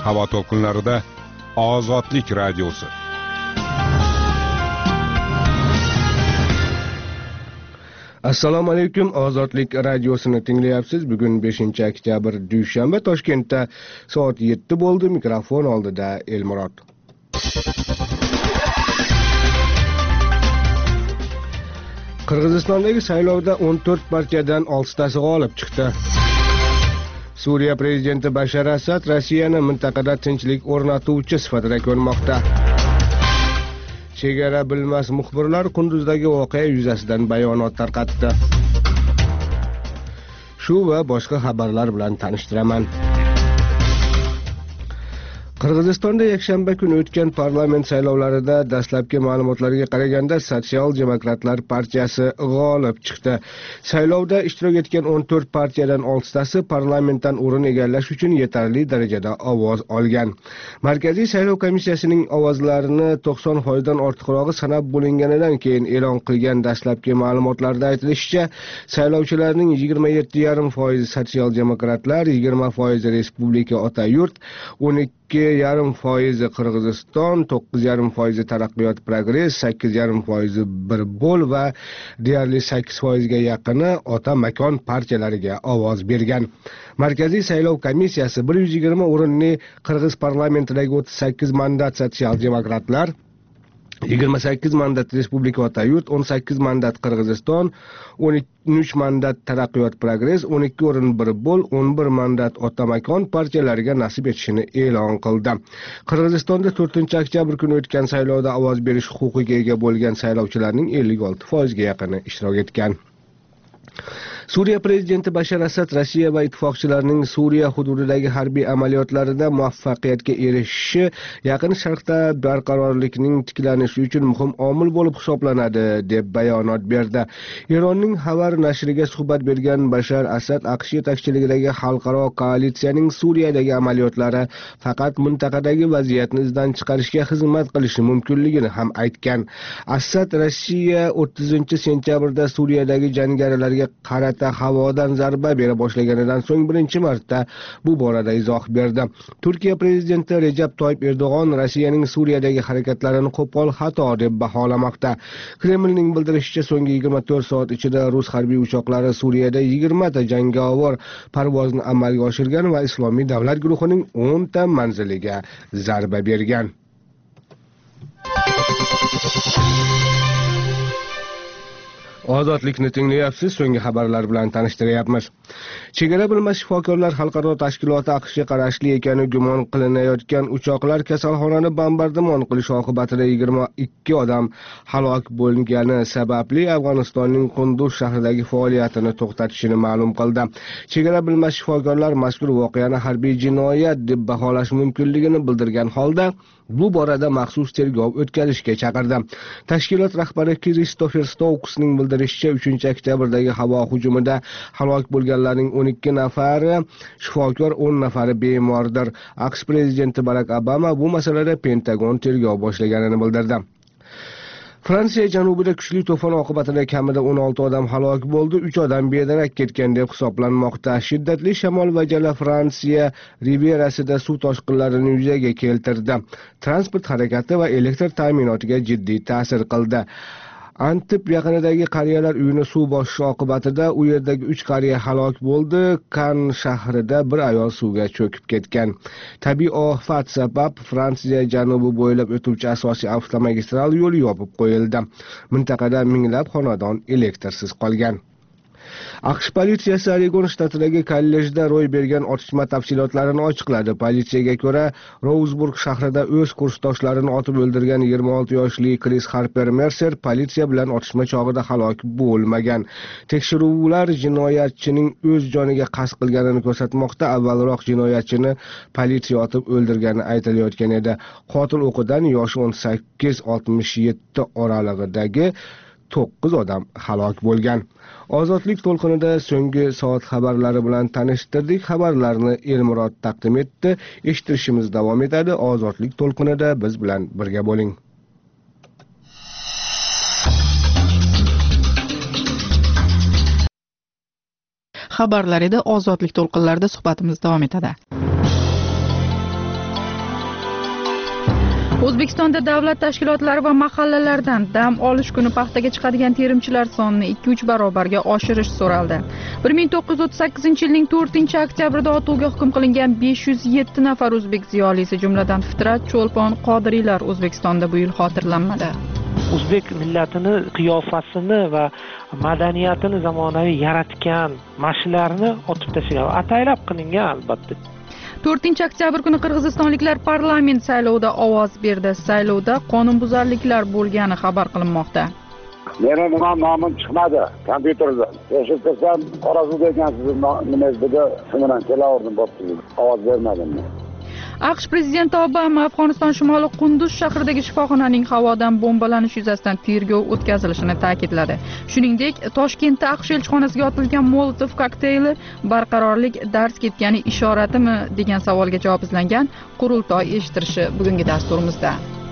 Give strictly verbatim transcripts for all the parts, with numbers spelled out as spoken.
havo to'lqinlarida Ozodlik radiosi. Assalomu alaykum, Ozodlik radiosini tinglayapsiz. Bugun beshinchi oktyabr dushanba, Toshkentda soat yetti bo'ldi. Mikrofon oldida Elmurod. Qirg'izistondagi saylovda o'n to'rt partiyadan oltitasi g'olib chiqdi. Suriya prezidenti Bashar Asad Rossiyani mintaqada tinchlik o'rnatuvchi sifatida ko'rmoqda. Chegara bilmas muxbirlar Qunduzdagi voqea yuzasidan bayonot tarqatdi. Shu va boshqa xabarlar bilan tanishtiraman. Qirg'izistonda yakshanba kuni o'tgan parlament saylovlarida dastlabki ma'lumotlarga qaraganda Sotsial-demokratlar partiyasi g'olib chiqdi. Saylovda ishtirok etgan o'n to'rt partiyadan oltitasi parlamentdan o'rin egallash uchun yetarli darajada ovoz olgan. Markaziy saylov komissiyasining ovozlarini to'qson foizdan ortiqrog'i sanab bo'linganidan keyin e'lon qilgan dastlabki ma'lumotlarda aytilishicha, saylovchilarning yigirma yetti yarim foizi sotsial-demokratlar, yigirma foizi Respublika Ota yurt, o'n ikki yarim foizi Qirg'iziston, to'qqiz yarim foizi Taraqqiyot Progress, sakkiz yarim foizi Bir bo'l va deyarli sakkiz foizga yaqini Ota makon partiyalariga ovoz bergan. Markaziy saylov komissiyasi bir yuz yigirma o'rinli Qirg'iz parlamentidagi o'ttiz sakkiz mandat sotsial-demokratlar, yigirma sakkiz mandat Respublika Ota yurt, o'n sakkiz mandat Qirg'iziston, o'n uch mandat Taraqqiyot Progress, o'n ikki o'rin Bir bo'l, o'n bir mandat Ota makon partiyalariga nasib etishini e'lon qildi. Qirg'izistonda to'rtinchi oktyabr kuni o'tgan saylovda ovoz berish huquqiga ega bo'lgan saylovchilarning ellik olti foizga yaqini ishtirok etgan. Suriya prezidenti Bashar Asad Rossiya va ittifoqchilarining Suriya hududidagi harbiy amaliyotlarida muvaffaqiyatga erishishi Yaqin Sharqda barqarorlikning tiklanishi uchun muhim omil bo'lib hisoblanadi deb bayonot berdi. Eronning Xabar nashriga suhbat bergan Bashar Asad AQSh yetakchiligidagi xalqaro koalitsiyaning Suriyadagi amaliyotlari faqat mintaqadagi vaziyatni izdan chiqarishga xizmat qilishi mumkinligini ham aytgan. Asad Rossiya o'ttizinchi sentyabrda Suriyadagi jangarilarga qarata havodan zarba bera boshlaganidan so'ng birinchi marta bu borada izoh berdi. Turkiya prezidenti Recep Tayyip Erdo'g'on Rossiyaning Suriyadagi harakatlarini qo'pol xato deb baholamoqda. Kremlning bildirishicha, so'nggi yigirma to'rt soat ichida rus harbiy uchoqlari Suriyada yigirma ta jangovar parvozni amalga oshirgan va Islomiy davlat guruhining o'n ta manziliga zarba bergan. Ozodlikni tinglayapsiz, so'nggi xabarlar bilan tanishtiryapmiz. Chegara bilmas shifokorlar xalqaro tashkiloti AQShga qarashli ekani gumon qilinayotgan uchoqlar kasalxonani bombardimon qilish oqibatida yigirma ikki odam halok bo'lgani sababli Afg'onistonning Qunduz shahridagi faoliyatini to'xtatishini ma'lum qildi. Chegara bilmas shifokorlar mazkur voqeani harbiy jinoyat deb baholash mumkinligini bildirgan holda bu borada maxsus tergov o'tkazishga chaqirdi. Tashkilot rahbari Kristofer Stokesning bildirishicha, uchinchi oktyabrdagi havo hujumida halok bo'lganlarning o'n ikki nafari shifokor, o'n nafari bemordir. AQSh prezidenti Barak Obama bu masalada Pentagon tergov boshlaganini bildirdi. Fransiya janubida kuchli to'fon oqibatida kamida o'n olti odam halok bo'ldi, uch odam bedarak ketgan deb hisoblanmoqda. Shiddatli shamol va jala Fransiya rivierasida suv toshqinlarini yuzaga keltirdi. Transport harakati va elektr ta'minotiga jiddiy ta'sir qildi. Antib yaqinidagi qariyalar uyini suv bosishi oqibatida u yerdagi uch qariya halok bo'ldi. Kan shahrida bir ayol suvga cho'kib ketgan. Tabiiy ofat sabab Fransiya janubi bo'ylab o'tuvchi asosiy avtomagistral yo'l yopib qo'yildi. Mintaqada minglab xonadon elektrsiz qolgan. AQSh politsiyasi Oregon shtatidagi kollejda ro'y bergan otishma tafsilotlarini ochiqladi. Politsiyaga ko'ra, Rouzburg shahrida o'z kursdoshlarini otib o'ldirgan yigirma olti yoshli Chris Harper Mercer politsiya bilan otishma chog'ida halok bo'lmagan. Tekshiruvlar jinoyatchining o'z joniga qasd qilganini ko'rsatmoqda. Avvalroq jinoyatchini politsiya otib o'ldirgani aytilayotgan edi. Qotil o'qidan yoshi o'n sakkiz oltmish yetti oralig'idagi to'qqiz odam halok bo'lgan. Ozodlik to'lqinida so'nggi soat xabarlari bilan tanishtirdik. Xabarlarni Elmurod taqdim etdi. Eshittirishimiz davom etadi. Ozodlik to'lqinida biz bilan birga bo'ling. Xabarlar edi. Ozodlik to'lqinlarida suhbatimiz davom etadi. O'zbekistonda davlat tashkilotlari va mahallalardan dam olish kuni paxtaga chiqadigan terimchilar sonini ikki uch barobarga oshirish so'raldi. bir ming to'qqiz yuz o'ttiz sakkizinchi yilning to'rtinchi oktyabrida otovga hukm qilingan besh yuz yetti nafar o'zbek ziyolisi, jumladan Fitrat, Cho'lpon, Qodiriylar O'zbekistonda bu yil xotirlanmadi. O'zbek millatini qiyofasini va madaniyatini zamonaviy yaratgan mashlarni otib tashlagan, ataylab qilingan albatta. to'rtinchi oktyabr kuni qirg'izistonliklar parlament saylovida ovoz berdi. Saylovda qonunbuzarliklar bo'lgani xabar qilinmoqda. Meni nima nomim chiqmadi kompyuterda. Yashib tursam, Qorasuv ekansiz, nima dedi, shundan kelaverdim, bo'pti. Ovoz bermadim. AQSh prezidenti Obama Afg'oniston shimoli Qunduz shahridagi shifoxonaning havodan bombalanish yuzasidan tergov o'tkazilishini ta'kidladi. Shuningdek, Toshkentda AQSh elchixonasiga otilgan Molotov kokteyli barqarorlik darz ketgani ishoratimi degan savolga javob izlangan qurultoy eshittirishi bugungi dasturimizda.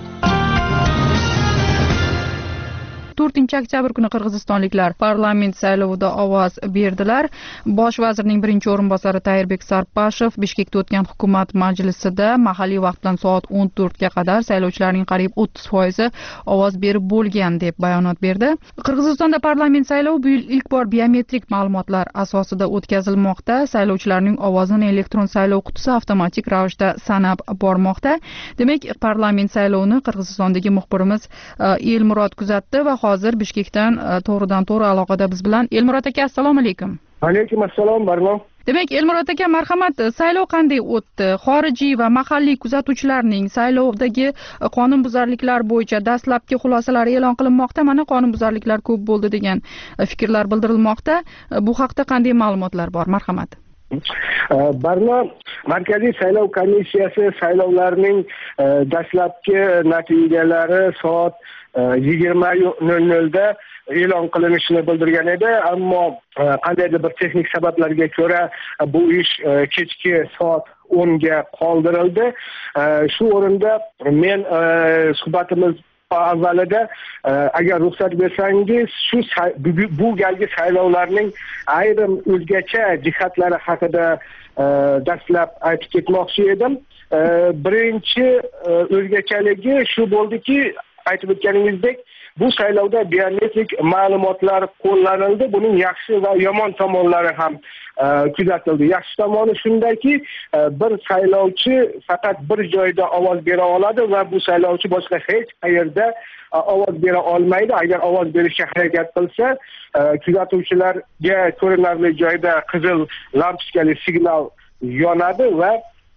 to'rtinchi oktyabr kuni qirg'izistonliklar parlament saylovida ovoz berdilar. Bosh vazirning birinchi o'rinbosari Tayirbek Sarpashev Bishkekda o'tgan hukumat majlisida mahalliy vaqt bilan soat o'n to'rtga qadar saylovchilarning qariyb o'ttiz foizi ovoz berib bo'lgan deb bayonot berdi. Qirg'izistonda parlament saylovi bu yil ilk bor biometrik ma'lumotlar asosida o'tkazilmoqda. Saylovchilarning ovozini elektron saylov qutisi avtomatik ravishda sanab bormoqda. Demak, parlament saylovini Qirg'izistondagi muxbirimiz Elmurod kuzatdi va hozir Bishkekdan to'g'ridan to'g'ri aloqada biz bilan. Elmurod aka, assalomu alaykum. Alaykum assalom, Barnom. Demak, Elmurod aka, marhamat, saylov qanday o'tdi? Xorijiy va mahalliy kuzatuvchilarning saylovdagi qonunbuzarliklar bo'yicha dastlabki xulosalari e'lon qilinmoqda. Mana qonunbuzarliklar ko'p bo'ldi degan fikrlar bildirilmoqda. Bu haqda qanday ma'lumotlar bor? Marhamat. Barno, Markaziy saylov komissiyasi saylovlarning dastlabki natijalari soat yigirma nol nolda e'lon qilinishini bildirgan edi, ammo qandaydir bir texnik sabablarga ko'ra bu ish kechki soat o'nga qoldirildi. Shu o'rinda men suhbatimiz avvalida agar ruxsat bersangiz, shu bu galgi saylovlarning ayrim o'zgacha jihatlari haqida dastlab aytib ketmoqchi edim. Birinchi o'zgachaligi shu bo'ldiki, aytib o'tganingizdek, bu saylovda biometrik ma'lumotlar qo'llanildi. Buning yaxshi va yomon tomonlari ham kuzatildi. Yaxshi tomoni shundaki, bir saylovchi faqat bir joyda ovoz bera oladi va bu saylovchi boshqa hech qayerda ovoz bera olmaydi. Agar ovoz berishga harakat qilsa, kuzatuvchilarga ko'rinarli joyda qizil lampochkali signal yonadi va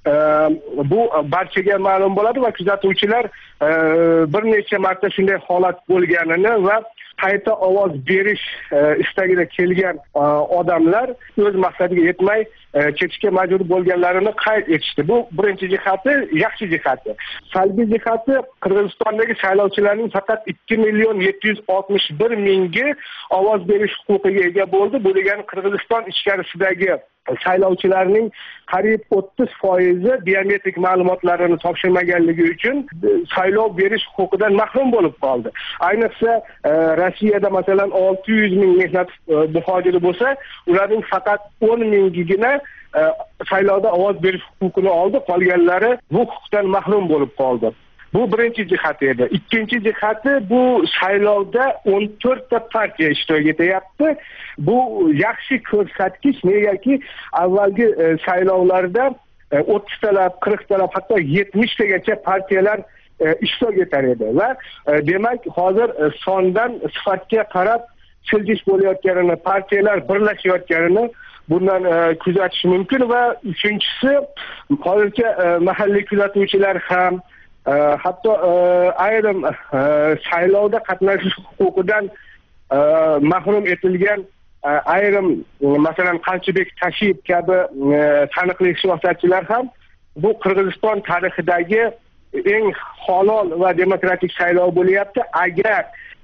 bu barchaga ma'lum bo'ladi va kuzatuvchilar bir necha marta shunday holat bo'lganini va qayta ovoz berish istagida kelgan odamlar o'z maqsadiga yetmay ketishga majbur bo'lganlarini qayd etishdi. Bu birinchi jihati, yaxshi jihati. Salbiy jihati, Qirg'izistondagi saylovchilarning faqat ikki million yetti yuz oltmish bir mingi ovoz berish huquqiga ega bo'ldi. Bu degani Qirg'iziston ichkarisidagi saylovchilarning qariyb o'ttiz foizi biometrik ma'lumotlarini topshirmaganligi uchun saylov berish huquqidan mahrum bo'lib qoldi. Ayniqsa Rossiyada masalan olti yuz ming mehnat muhojiri bo'lsa, ularning faqat o'n mingigina saylovda ovoz berish huquqini oldi, qolganlari bu huquqdan mahrum bo'lib qoldi. Bu birinchi jihati edi. Ikkinchi jihati, bu saylovda o'n to'rtta partiya ishtirok etyapti. Bu yaxshi ko'rsatkich, negaki avvalgi saylovlarda o'ttiztalab, qirqtalab, hatto yetmishtagacha partiyalar ishtirok etar edi va demak hozir sondan sifatga qarab siljish bo'layotganini, partiyalar birlashayotganini bundan kuzatish mumkin va uchinchisi, hozircha mahalliy kuzatuvchilar ham hatto ayrim saylovda qatnashish huquqidan mahrum etilgan ayrim masalan Qalchibek Tashiyev kabi taniqli siyosatchilar ham bu Qirg'iziston tarixidagi eng halol va demokratik saylov bo'lyapti. Agar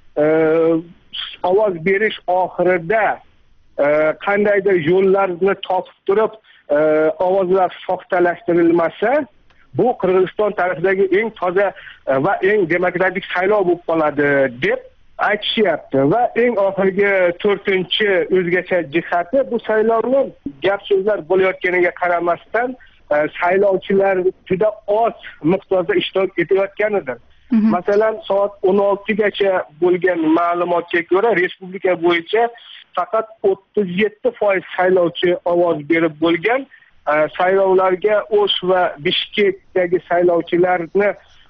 ovoz berish oxirida qandaydir yo'llarni topib turib ovozlar soxtalashtirilmasa, bu Qirg'iziston tarixidagi eng toza va eng demokratik saylov bo'lib qoladi deb aytishyapti. Va eng oxirgi to'rtinchi o'zgacha jihati, bu saylovni gap so'zlar bo'layotganiga qaramasdan saylovchilar juda oz miqdorda ishtirok etayotganidir. Masalan, soat o'n oltigacha bo'lgan ma'lumotga ko'ra, respublika bo'yicha faqat o'ttiz yetti foiz saylovchi ovoz berib bo'lgan. Saylovlarga O'sh va Bishkekdagi saylovchilarni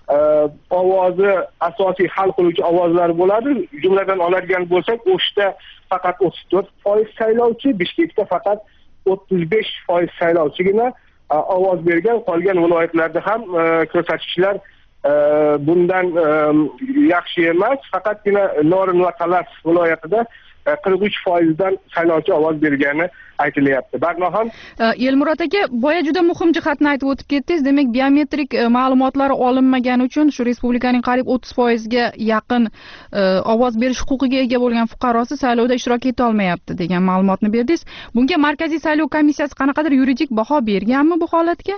ovozi asosiy hal qiluvchi ovozlar bo'ladi. Jumladan oladigan bo'lsak, O'shda faqat o'ttiz to'rt foiz saylovchi, Bishkekda faqat o'ttiz besh foiz saylovchigina ovoz bergan. Qolgan viloyatlarda ham ko'rsatkichlar bundan yaxshi emas. Faqatgina Norin va Talas viloyatida qirq uch foizdan saylovchi ovoz bergani aytilyapti. Barnohon Elmurod aka, boya juda muhim jihatni aytib o'tib ketdingiz. Demak, biometrik ma'lumotlari olinmagani uchun shu respublikaning qariyb o'ttiz foizga yaqin ovoz berish huquqiga ega bo'lgan fuqarosi saylovda ishtirok eta olmayapti degan ma'lumotni berdingiz. Bunga Markaziy saylov komissiyasi qanaqadir yuridik baho berganmi bu holatga?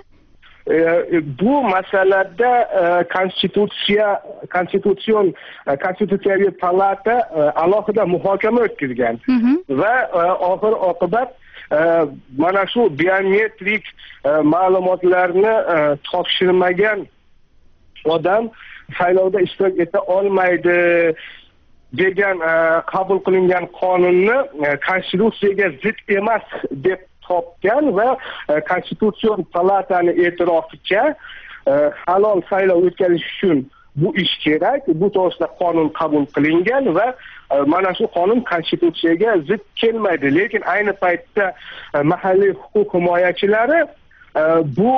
Bu masalada konstitutsiya konstitutsion konstitutsiyaviy palata alohida muhokama o'tkazgan va oxir oqibat mana shu biometrik ma'lumotlarni topshirmagan odam saylovda ishtirok eta olmaydi degan qabul qilingan qonunni konstitutsiyaga zid emas deb topgan va konstitutsion palatani e'tiroficha halol saylov o'tkazish uchun bu ish kerak. Bu to'g'risida qonun qabul qilingan va mana shu qonun konstitutsiyaga zid kelmaydi. Lekin ayni paytda mahalliy huquq himoyachilari bu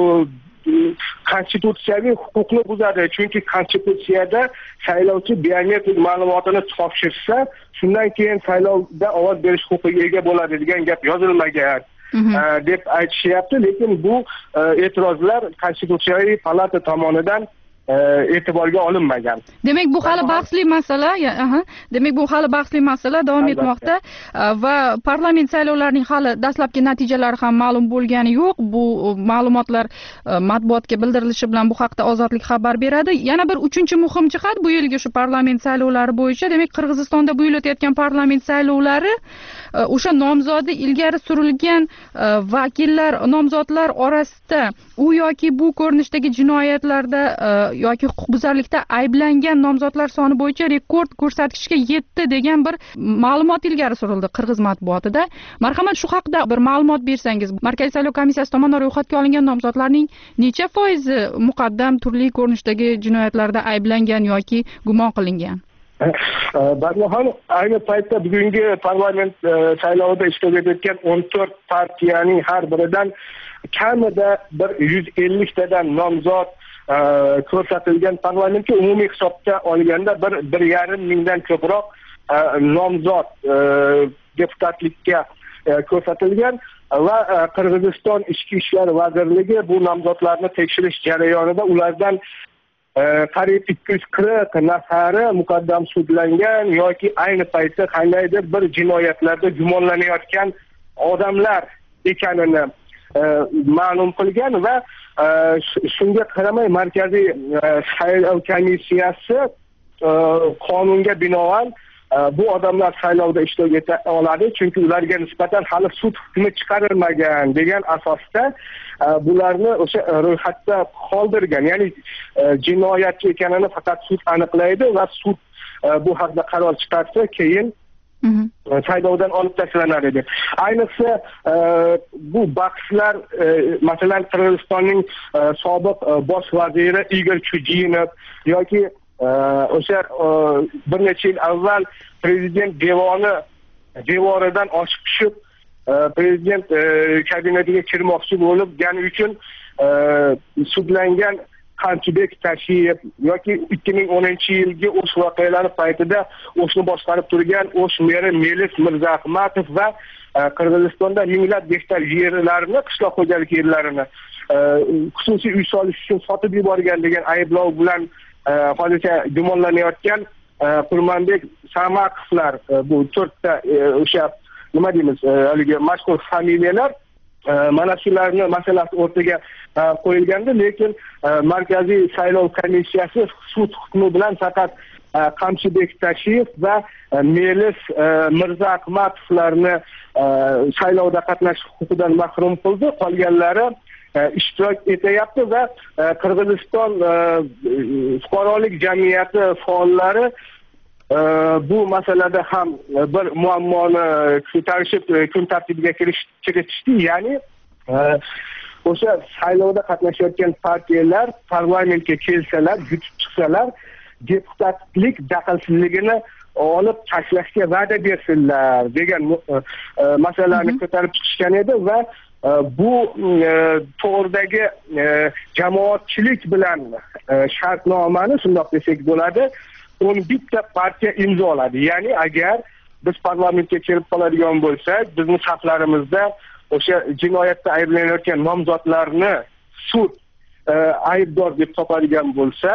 konstitutsiyaviy huquqni buzadi. Chunki konstitutsiyada saylovchi biometrik ma'lumotini topshirsa, shundan keyin saylovda ovoz berish huquqiga ega bo'ladi degan gap yozilmagan deb aytishyapti. Lekin bu e'tirozlar konstitutsiyaviy palata tomonidan e'tiborga olinmagan. Demak, bu hali bahsli masala. Aha. Demak, bu hali bahsli masala davom etmoqda va parlament saylovlarining hali dastlabki natijalari ham ma'lum bo'lgani yo'q. Bu ma'lumotlar matbuotga bildirilishi bilan bu haqda Ozodlik xabar beradi. Yana bir uchinchi muhim jihat bu yilgi shu parlament saylovlari bo'yicha, demak, Qirg'izistonda bu yil o'tayotgan parlament saylovlari o'sha nomzodi ilgari surilgan vakillar, nomzodlar orasida u yoki bu ko'rinishdagi jinoyatlarda yoki huquqbuzarlikda ayblangan nomzodlar soni bo'yicha rekord ko'rsatkichga yetdi degan bir ma'lumot ilgari surildi Qirg'iz matbuotida. Marhamat, shu haqida bir ma'lumot bersangiz, Markaziy saylov komissiyasi tomonidan ro'yxatga olingan nomzodlarning necha foizi muqaddam turli ko'rinishdagi jinoyatlarda ayblangan yoki gumon qilingan? Barnohon, ayni paytda bugungi parlament saylovida ishtirok etayotgan o'n to'rt partiyaning har biridan kamida bir yuz elliktadan nomzod ko'rsatilgan. Parlamentga umumiy hisobda olganda bir bir yarim mingdan ko'proq nomzod deputatlikka ko'rsatilgan va Qirg'iziston Ichki ishlar vazirligi bu nomzodlarni tekshirish jarayonida ulardan qariyb ikki yuz qirq nafari muqaddam sudlangan yoki ayni paytda qandaydir bir jinoyatlarda gumonlanayotgan odamlar ekanini ma'lum qilgan va shunga qaramay Markaziy saylov komissiyasi qonunga binoan bu odamlar saylovda ishtirok eta oladi, chunki ularga nisbatan hali sud hukmi chiqarilmagan degan asosda bularni o'sha ro'yxatda qoldirgan. Ya'ni jinoyatchi ekanini faqat sud aniqlaydi va sud bu haqda qaror chiqarsa, keyin saylovdan olib tashlanadi deb. Ayniqsa bu bahslar masalan Qirg'izistonning sobiq bosh vaziri Igor Chujinov yoki o'sha bir necha yil avval prezident devoni devoridan oshib tushib prezident kabinetiga kirmoqchi bo'lgani uchun sudlangan Qamchibek Tashiyev yoki ikki ming o'ninchi yilgi O'sh voqealari paytida O'shni boshqarib turgan O'sh meri Melis Mirzaahmatov va Qirg'izistonda minglab gektar yerlarni, qishloq xo'jalik yerlarini xususiy uy solish uchun sotib yuborgan degan ayblov bilan hozircha gumonlanayotgan Qurmanbek Samakovlar, bu to'rtta o'sha nima deymiz, haligi mashhur familiyalar mana shularni masalasi o'rtaga qo'yilgandi. Lekin Markaziy saylov komissiyasi sud hukmi bilan faqat Qamchibek Tashiyev va Melis Mirzaahmatovlarni saylovda qatnashish huquqidan mahrum qildi. Qolganlari ishtirok etyapti va Qirg'iziston fuqarolik jamiyati faollari bu masalada ham bir muammoni ko'tarishib kun tartibiga kiritishdi, ya'ni o'sha saylovda qatnashayotgan partiyalar parlamentga kelsalar, yutib chiqsalar, deputatlik daxlsizligini olib tashlashga va'da bersinlar degan masalani ko'tarib chiqishgan edi va bu to'g'ridagi jamoatchilik bilan shartnomani, shundoq desak bo'ladi, o'n bitta partiya imzoladi. Ya'ni agar biz parlamentga kelib qoladigan bo'lsak, bizning saflarimizda o'sha jinoyatda ayblanayotgan nomzodlarni sud aybdor deb topadigan bo'lsa,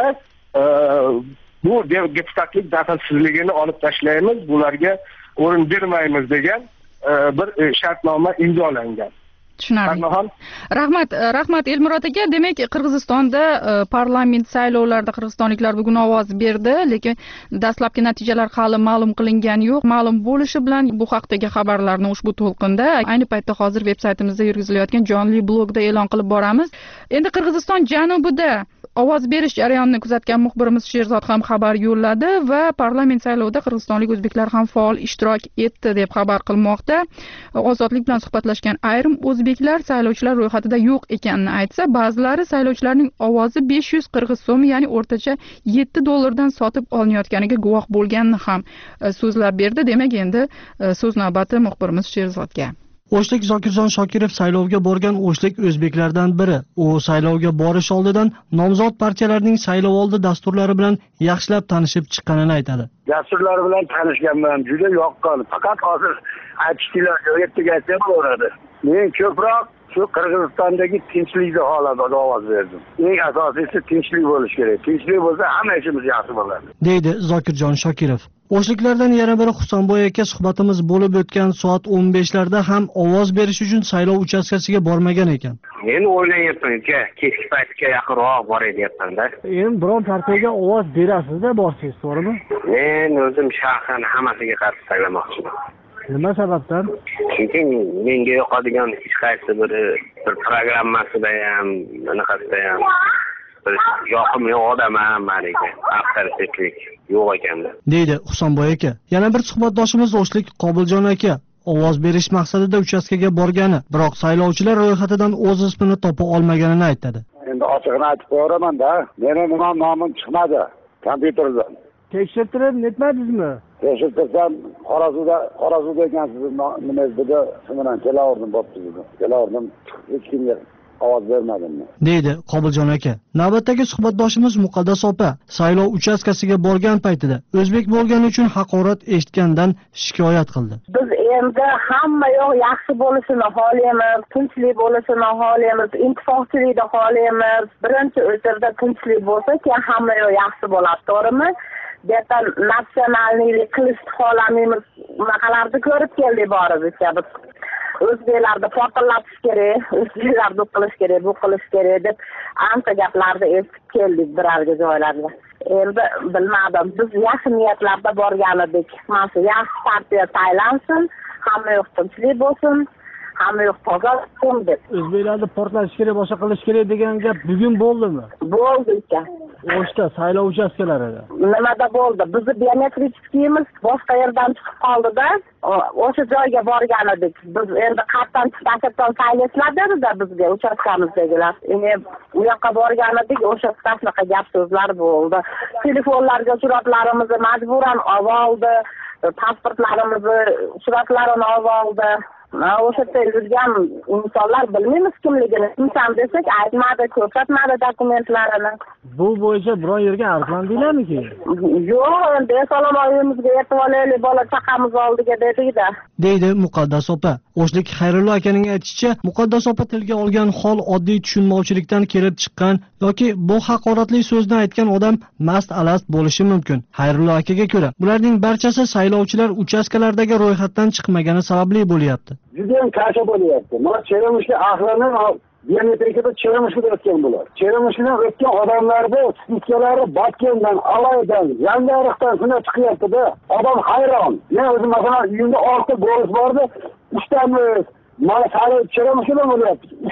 bu deputatlik daxlsizligini olib tashlaymiz, bularga o'rin bermaymiz degan bir shartnoma imzolangan. Tushunarli. Rahmat, rahmat Elmurod aka. Demak, Qirg'izistonda parlament saylovlarida qirg'izistonliklar bugun ovoz berdi, lekin dastlabki natijalar hali ma'lum qilingani yo'q. Ma'lum bo'lishi bilan bu haqdagi xabarlarni ushbu to'lqinda ayni paytda hozir veb-saytimizda yurgizilayotgan jonli blogda e'lon qilib boramiz. Endi Qirg'iziston janubida ovoz berish jarayonini kuzatgan muxbirimiz Sherzod ham xabar yo'lladi va parlament saylovida qirg'izistonlik o'zbeklar ham faol ishtirok etdi deb xabar qilmoqda. Ozodlik bilan suhbatlashgan ayrim o'zbeklar saylovchilar ro'yxatida yo'q ekanini aytsa, ba'zilari saylovchilarning ovozi besh yuz qirg'iz so'm, ya'ni o'rtacha yetti dollardan sotib olinayotganiga guvoh bo'lganini ham so'zlab berdi. Demak, endi so'z navbati muxbirimiz Sherzodga. O'shlik Zokirjon Shokirov saylovga borgan o'shlik o'zbeklardan biri. U saylovga borish oldidan nomzod partiyalarning saylovoldi dasturlari bilan yaxshilab tanishib chiqqanini aytadi. Dasturlar bilan tanishganman, juda yoqqan. Faqat hozir aytishdinglar, jo'yatga aytsa bo'ladi. Men ko'proq shu Qirg'izistondagi tinchlikni holatida ovoz berdim. Eng asosiysi tinchlik bo'lishi kerak. Tinchlik bo'lsa hamma ishimiz yaxshi bo'ladi, deydi Zokirjon Shokirov. O'shliklardan yana biri Husanboy aka suhbatimiz bo'lib o'tgan soat o'n beshlarda ham ovoz berish uchun saylov uchastkasiga bormagan ekan. Men o'ylayapman, kechki paytga yaqinroq boray deyapman-da. Endi biror partiyaga ovoz berasiz-da, borsangiz, to'g'rimi? Men o'zim shaxsan hammasiga qarshi saylamoqchiman. Nima sababdan? Chunki menga yoqadigan hech qaysi bir bir programmasida ham, anaqasida ham bir yoqimli odam ham menga avtoritetlik yo'q ekanda, deydi Husanboy aka. Yana bir suhbatdoshimiz O'shlik Qobiljon aka ovoz berish maqsadida uchastkaga borgani, biroq saylovchilar ro'yxatidan o'z ismini topa olmaganini aytadi. Endi ochiqni aytib qo'yaman-da, meni nima nomim chiqmadi kompyuterdan. Tekshirtirib netmadingizmi? Tekshirtirsam, Qorasuvda, Qorasuvda ekansiz, nima dedi, shu bilan kelaverdim, bo'pti dedi. Kelaverdim, hech kimga ovoz bermadim, deydi Qobiljon aka. Navbatdagi suhbatdoshimiz Muqaddas opa saylov uchastkasiga borgan paytida o'zbek bo'lgani uchun haqorat eshitgandan shikoyat qildi. Biz endi hamma yo'q yaxshi bo'lishini xohlaymiz, tinchlik bo'lishini xohlaymiz, ittifoqchilikni xohlaymiz. Birinchi o'chirda tinchlik bo'lsa, keyin hamma yo'q yaxshi bo'ladi, to'g'rimi? Detan nasionallik qilishni xohlamaymiz. Bunaqalarni ko'rib keldik boribizcha biz. O'zbeklarni portlatish kerak, o'zbeklarni qilish kerak, bu qilish kerak deb ancha gaplarni eshitib keldik birarga joylarda. Endi bilmadim, biz yaxshi niyatlarda borgan edik. Mana shu yaxshi partiya saylansin, hamma yoq tinchlik bo'lsin, hamma yoq toza bo'lsin deb. O'zbeklarni portlatish kerak, boshqa qilish kerak degan gap bugun bo'ldimi? Bo'ldi ekan. O'shda saylov uchastkalarida. Nimada bo'ldi? Bizni biometrikimiz boshqa yerdan chiqib qoldi-da, o'sha joyga borgan edik. Biz endi qayerdan chiqib saylashlar dedi-da bizga uchastkamizdagilar. Endi u yoqqa borgan edik, o'sha shunaqa gap so'zlar bo'ldi. Telefonlarga suratlarimizni majburan olib oldi, pasportlarimizni suratlarini olib oldi. O'sha yerda yurgan insonlar bilmaymiz kimligini. Kimsan desak, aytmadi, ko'rsatmadi dokumentlarini. Bu bo'yicha biror yerga arzlandinglarmi-ki? Yo'q, endi salom oyimizga yetib olaylik, bola chaqamiz oldiga dedik-da, deydi Muqaddas opa. O'shlik Xayrullo akaning aytishicha, Muqaddas opa tilga olgan hol oddiy tushunmovchilikdan kelib chiqqan yoki bu haqoratli so'zni aytgan odam mast alast bo'lishi mumkin. Xayrullo akaga ko'ra, bularning barchasi saylovchilar uchastkalardagi ro'yxatdan chiqmagani sababli bo'lyapti. Juda ham kasha bo'lyapti. Mana Cherimishli ahlini biometrikada Cherimishda o'tgan bular. Cherimishdan o'tgan odamlarda spiskalari Batkendan, Alaydan, Yangiariqdan shunday chiqyapti-da. Odam hayron. Men o'zim masalan uyimda olti go'riz bordi, uchtamiz. Mana hali Cherimishda bo'lyapti.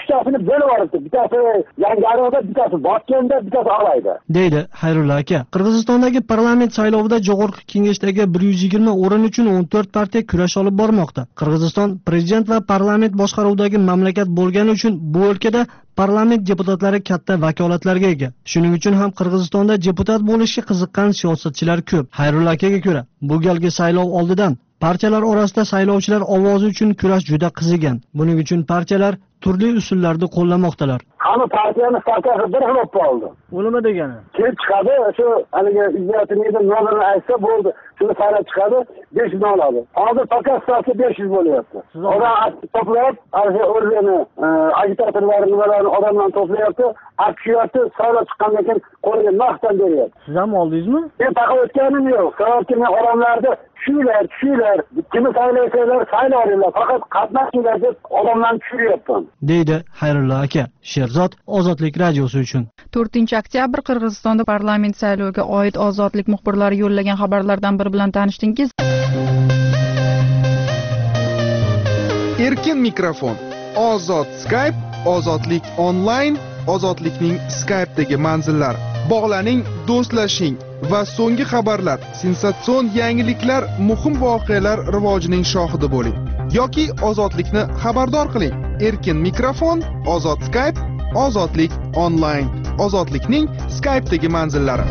ikkitasini bo'lib yuboribdi. Bittasi Yangiariqda, bittasi Botganda, bittasi Olayda. deydi Xayrulla aka. Qirg'izistondagi parlament saylovida Jo'g'org'i Kengashdagi bir yuz yigirma o'rin uchun o'n to'rt partiya kurash olib bormoqda. Qirg'iziston prezident va parlament boshqaruvidagi mamlakat bo'lgani uchun bu o'lkada parlament deputatlari katta vakolatlarga ega. Shuning uchun ham Qirg'izistonda deputat bo'lishga qiziqqan siyosatchilar ko'p. Xayrulla akaga ko'ra, bu galgi saylov oldidan partiyalar orasida saylovchilar ovozi uchun kurash juda qizigan. Buning uchun partiyalar turli usullarni qo'llamoqdalar. Hamma partiyani stavkasi bir xil bo'lib qoldi. Bu nima degani? Kelib chiqadi, shu haligi ijrochining nomerini aytsa bo'ldi, shuni saylab chiqadi, besh yuz oladi. Hozir faqat stavka besh yuz bo'lyapti. Odam to'plab, o'sha o'zini agitatorlarini nimalarni odamlarni to'playapti, aksiyasi saylab chiqqandan keyin qo'liga naqddan beryapti. Siz ham oldingizmi? Men faqat o'tganim yo'q. Sababki men odamlarni tushinglar, tushinglar, kimni saylaysanglar saylaylar, faqat qatnashinglar deb odamlarni tushiryapman. deydi Xayrulla aka. Sherzod Ozodlik radiosi uchun. to'rtinchi oktyabr Qirg'izistonda parlament sayloviga oid Ozodlik muxbirlari yo'llagan xabarlardan biri bilan tanishdingiz. Erkin mikrofon, ozod Skype, ozodlik onlayn, ozodlikning Skype'dagi manzillari. Bog'laning, do'stlashing va so'nggi xabarlar, sensatsion yangiliklar, muhim voqealar rivojining shohidi bo'ling. Yoki ozodlikni xabardor qiling. Erkin mikrofon, ozod Skype, ozodlik onlayn, ozodlikning Skype'dagi manzillari.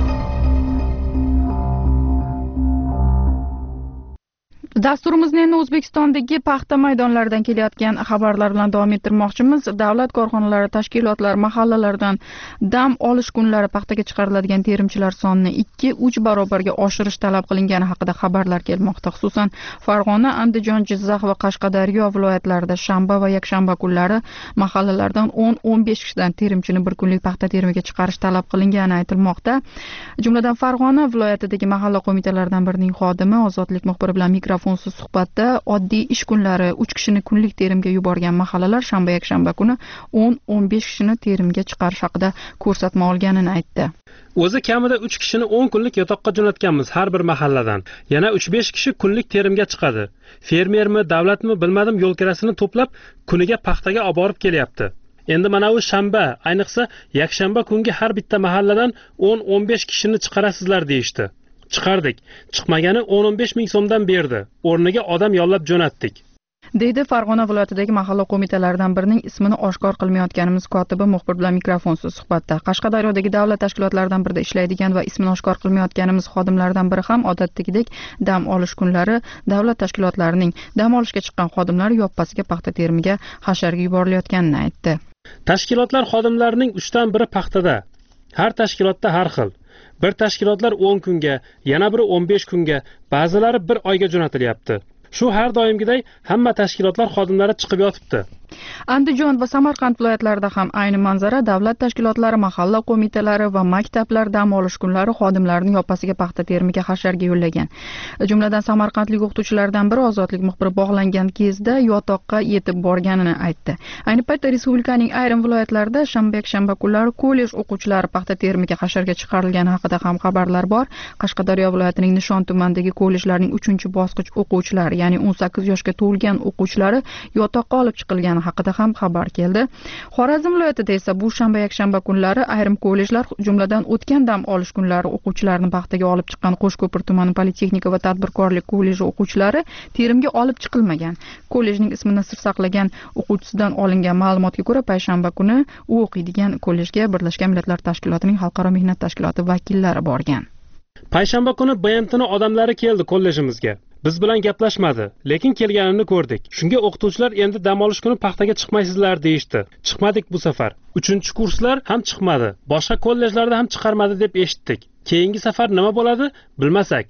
Dasturimizni endi O'zbekistondagi paxta maydonlaridan kelayotgan xabarlar bilan davom ettirmoqchimiz. Davlat korxonalari, tashkilotlar, mahallalardan dam olish kunlari paxtaga chiqariladigan terimchilar sonini ikki uch barobarga oshirish talab qilingani haqida xabarlar kelmoqda. Xususan, Farg'ona, Andijon, Jizzax va Qashqadaryo viloyatlarida shanba va yakshanba kunlari mahallalardan o'n o'n besh kishidan terimchini bir kunlik paxta terimiga chiqarish talab qilingani aytilmoqda. Jumladan Farg'ona viloyatidagi mahalla qo'mitalaridan birining xodimi Ozodlik muxbiri bilan mikrofon suhbatda oddiy ish kunlari uch kishini kunlik terimga yuborgan mahallalar shanba yakshanba kuni o'n o'n besh kishini terimga chiqarish haqida ko'rsatma olganini aytdi. O'zi kamida uch kishini o'n kunlik yotoqqa jo'natganmiz har bir mahalladan. Yana uch besh kishi kunlik terimga chiqadi. Fermermi, davlatmi bilmadim, yo'l kirasini to'plab kuniga paxtaga olib borib kelyapti. Endi mana u shanba, ayniqsa yakshanba kungi har bitta mahalladan o'n o'n besh kishini chiqarasizlar deyishdi. Chiqardik. Chiqmagani o'n o'n besh ming so'mdan berdi. O'rniga odam yollab jo'natdik. deydi Farg'ona viloyatidagi mahalla qo'mitalaridan birining ismini oshkor qilmayotganimiz kotibi muxbir bilan mikrofonsiz suhbatda. Qashqadaryodagi davlat tashkilotlaridan birida ishlaydigan va ismini oshkor qilmayotganimiz xodimlardan biri ham odatdagidek dam olish kunlari davlat tashkilotlarining dam olishga chiqqan xodimlari yoppasiga paxta terimiga hasharga yuborilayotganini aytdi. Tashkilotlar xodimlarining uchdan biri paxtada. Har tashkilotda har xil. Bir tashkilotlar o'n kunga, yana biri o'n besh kunga, ba'zilari bir oyga jo'natilyapti. Shu har doimgiday hamma tashkilotlar xodimlari chiqib yotibdi. Andijon va Samarqand viloyatlarida ham ayni manzara. Davlat tashkilotlari, mahalla qo'mitalari va maktablar dam olish kunlari xodimlarini yoppasiga paxta terimiga hasharga yo'llagan. Jumladan Samarqandlik o'qituvchilardan biri Ozodlik muxbiri bog'langan kezda yotoqqa yetib borganini aytdi. Ayni paytda respublikaning ayrim viloyatlarida shanba yakshanba kunlari kollej o'quvchilari paxta terimiga hasharga chiqarilgani haqida ham xabarlar bor. Qashqadaryo viloyatining Nishon tumanidagi kollejlarning uchinchi bosqich o'quvchilari, ya'ni o'n sakkiz yoshga to'lgan o'quvchilari yotoqqa olib chiqilgani haqida ham xabar keldi. Xorazm viloyatida esa bu shanba yakshanba kunlari ayrim kollejlar, jumladan o'tgan dam olish kunlari o'quvchilarni paxtaga olib chiqqan Qo'shko'pir tumani politexnika va tadbirkorlik kolleji o'quvchilari terimga olib chiqilmagan. Kollejning ismini sir saqlagan o'quvchisidan olingan ma'lumotga ko'ra, payshanba kuni u o'qiydigan kollejga Birlashgan Millatlar Tashkilotining Xalqaro mehnat tashkiloti vakillari borgan. Payshanba kuni B M Tning odamlari keldi kollejimizga. Biz bilan gaplashmadi, lekin kelganini ko'rdik. Shunga o'qituvchilar endi dam olish kuni paxtaga chiqmaysizlar deyishdi. Chiqmadik bu safar. uchinchi kurslar ham chiqmadi. Boshqa kollejlarda ham chiqarmadi deb eshitdik. Keyingi safar nima bo'ladi, bilmasak.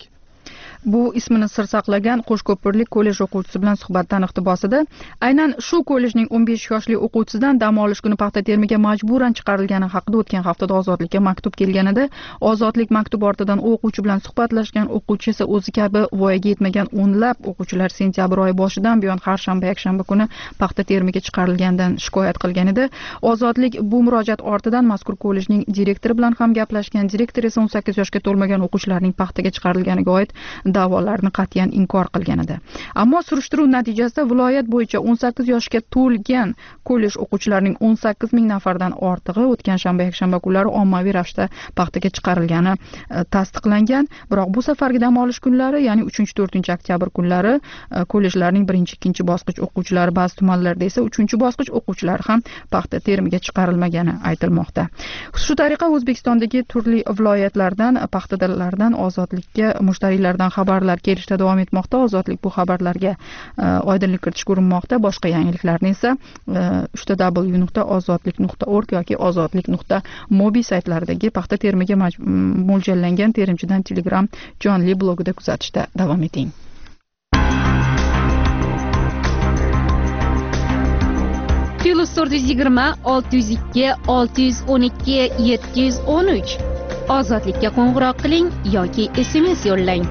Bu ismini sir saqlagan Qo'shko'pirlik kollej o'quvchisi bilan suhbatdan iqtibosida aynan shu kollejning o'n besh yoshli o'quvchisidan dam olish kuni paxta terimiga majburan chiqarilgani haqida o'tgan haftada Ozodlikka maktub kelganida, Ozodlik maktub ortidan o'quvchi bilan suhbatlashgan, o'quvchi esa o'zi kabi voyaga yetmagan o'nlab o'quvchilar sentyabr oyi boshidan buyon har shanba yakshanba kuni paxta terimiga chiqarilganidan shikoyat qilgan edi. Ozodlik bu murojaat ortidan mazkur kollejning direktori bilan ham gaplashgan. Direktor esa o'n sakkiz yoshga to'lmagan o'quvchilarning paxtaga chiqarilganiga oid da'volarni qat'iyan inkor qilgan edi. Ammo surishtiruv natijasida viloyat bo'yicha o'n sakkiz yoshga to'lgan kollej o'quvchilarining o'n sakkiz ming nafardan ortig'i o'tgan shanba yakshanba kunlari ommaviy ravishda paxtaga chiqarilgani tasdiqlangan. Biroq bu safargi dam olish kunlari, ya'ni uchinchi to'rtinchi oktyabr kunlari kollejlarning birinchi ikkinchi bosqich o'quvchilari, ba'zi tumanlarda esa uchinchi bosqich o'quvchilari ham paxta terimiga chiqarilmagani aytilmoqda. Shu tariqa O'zbekistondagi turli viloyatlardan, paxta dalalardan ozodlikka mushtariylardan xabarlar kelishda davom etmoqda. Ozodlik bu xabarlarga oydinlik kiritish urinmoqda. Boshqa yangiliklarni esa w w w nuqta ozodlik nuqta org yoki ozodlik nuqta mobi saytlaridagi paxta terimiga mo'ljallangan terimchidan Telegram jonli blogida kuzatishda davom eting. Plus to'rt yuz yigirma olti yuz ikki olti yuz o'n ikki yetti yuz o'n uch. Ozodlikka qo'ng'iroq qiling yoki S M S yo'llang.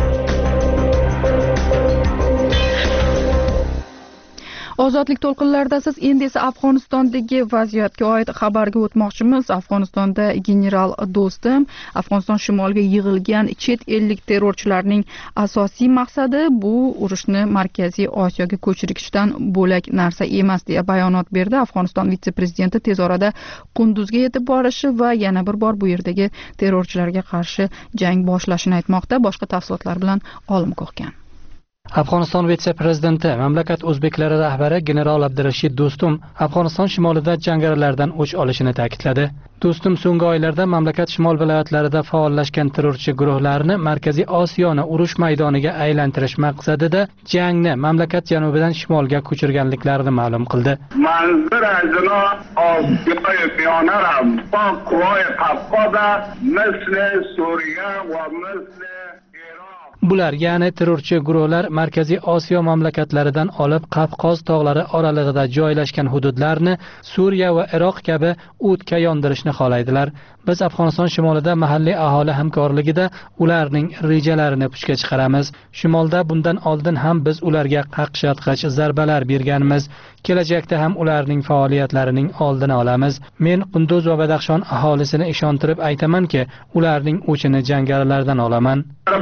Ozodlik to'lqinlarida siz endi esa Afg'onistondagi vaziyatga oid xabarga o'tmoqchimiz. Afg'onistonda general Do'stum Afg'oniston shimoliga yig'ilgan chet ellik terrorchilarning asosiy maqsadi bu urushni Markaziy Osiyoga ko'chirishdan bo'lak narsa emas deya bayonot berdi. Afg'oniston vitse-prezidenti tez orada Qunduzga yetib borishi va yana bir bor bu yerdagi terrorchilarga qarshi jang boshlashini aytmoqda. Boshqa tafsilotlar bilan Olim Ko'hkan. Afg'oniston vitse-prezidenti, mamlakat o'zbeklari rahbari general Abdurashid Do'stum Afg'oniston shimolida jangarilardan o'ch olishini ta'kidladi. Do'stum so'nggi oylarda mamlakat shimol viloyatlarida faollashgan terrorchi guruhlarni Markaziy Osiyoni urush maydoniga aylantirish maqsadida jangni mamlakat janubidan shimolga ko'chirganliklarini ma'lum qildi. منظر از اینا آسیای میانه را با قوای قفقاز مثل سوریه و مثل Bular, ya'ni terrorchi guruhlar Markaziy Osiyo mamlakatlaridan olib Qafqoz tog'lari oralig'ida joylashgan hududlarni Suriya va Iroq kabi o'tga yondirishni xohlaydilar. Biz Afg'oniston shimolida mahalliy aholi hamkorligida ularning rejalarini puchga chiqaramiz. Shimolda bundan oldin ham biz ularga qaqshatqich zarbalar berganmiz. Kelajakda ham ularning faoliyatlarining oldini olamiz. Men Qunduz va Badaxshon aholisini ishontirib aytamanki, ularning o'chini jangarilardan olaman.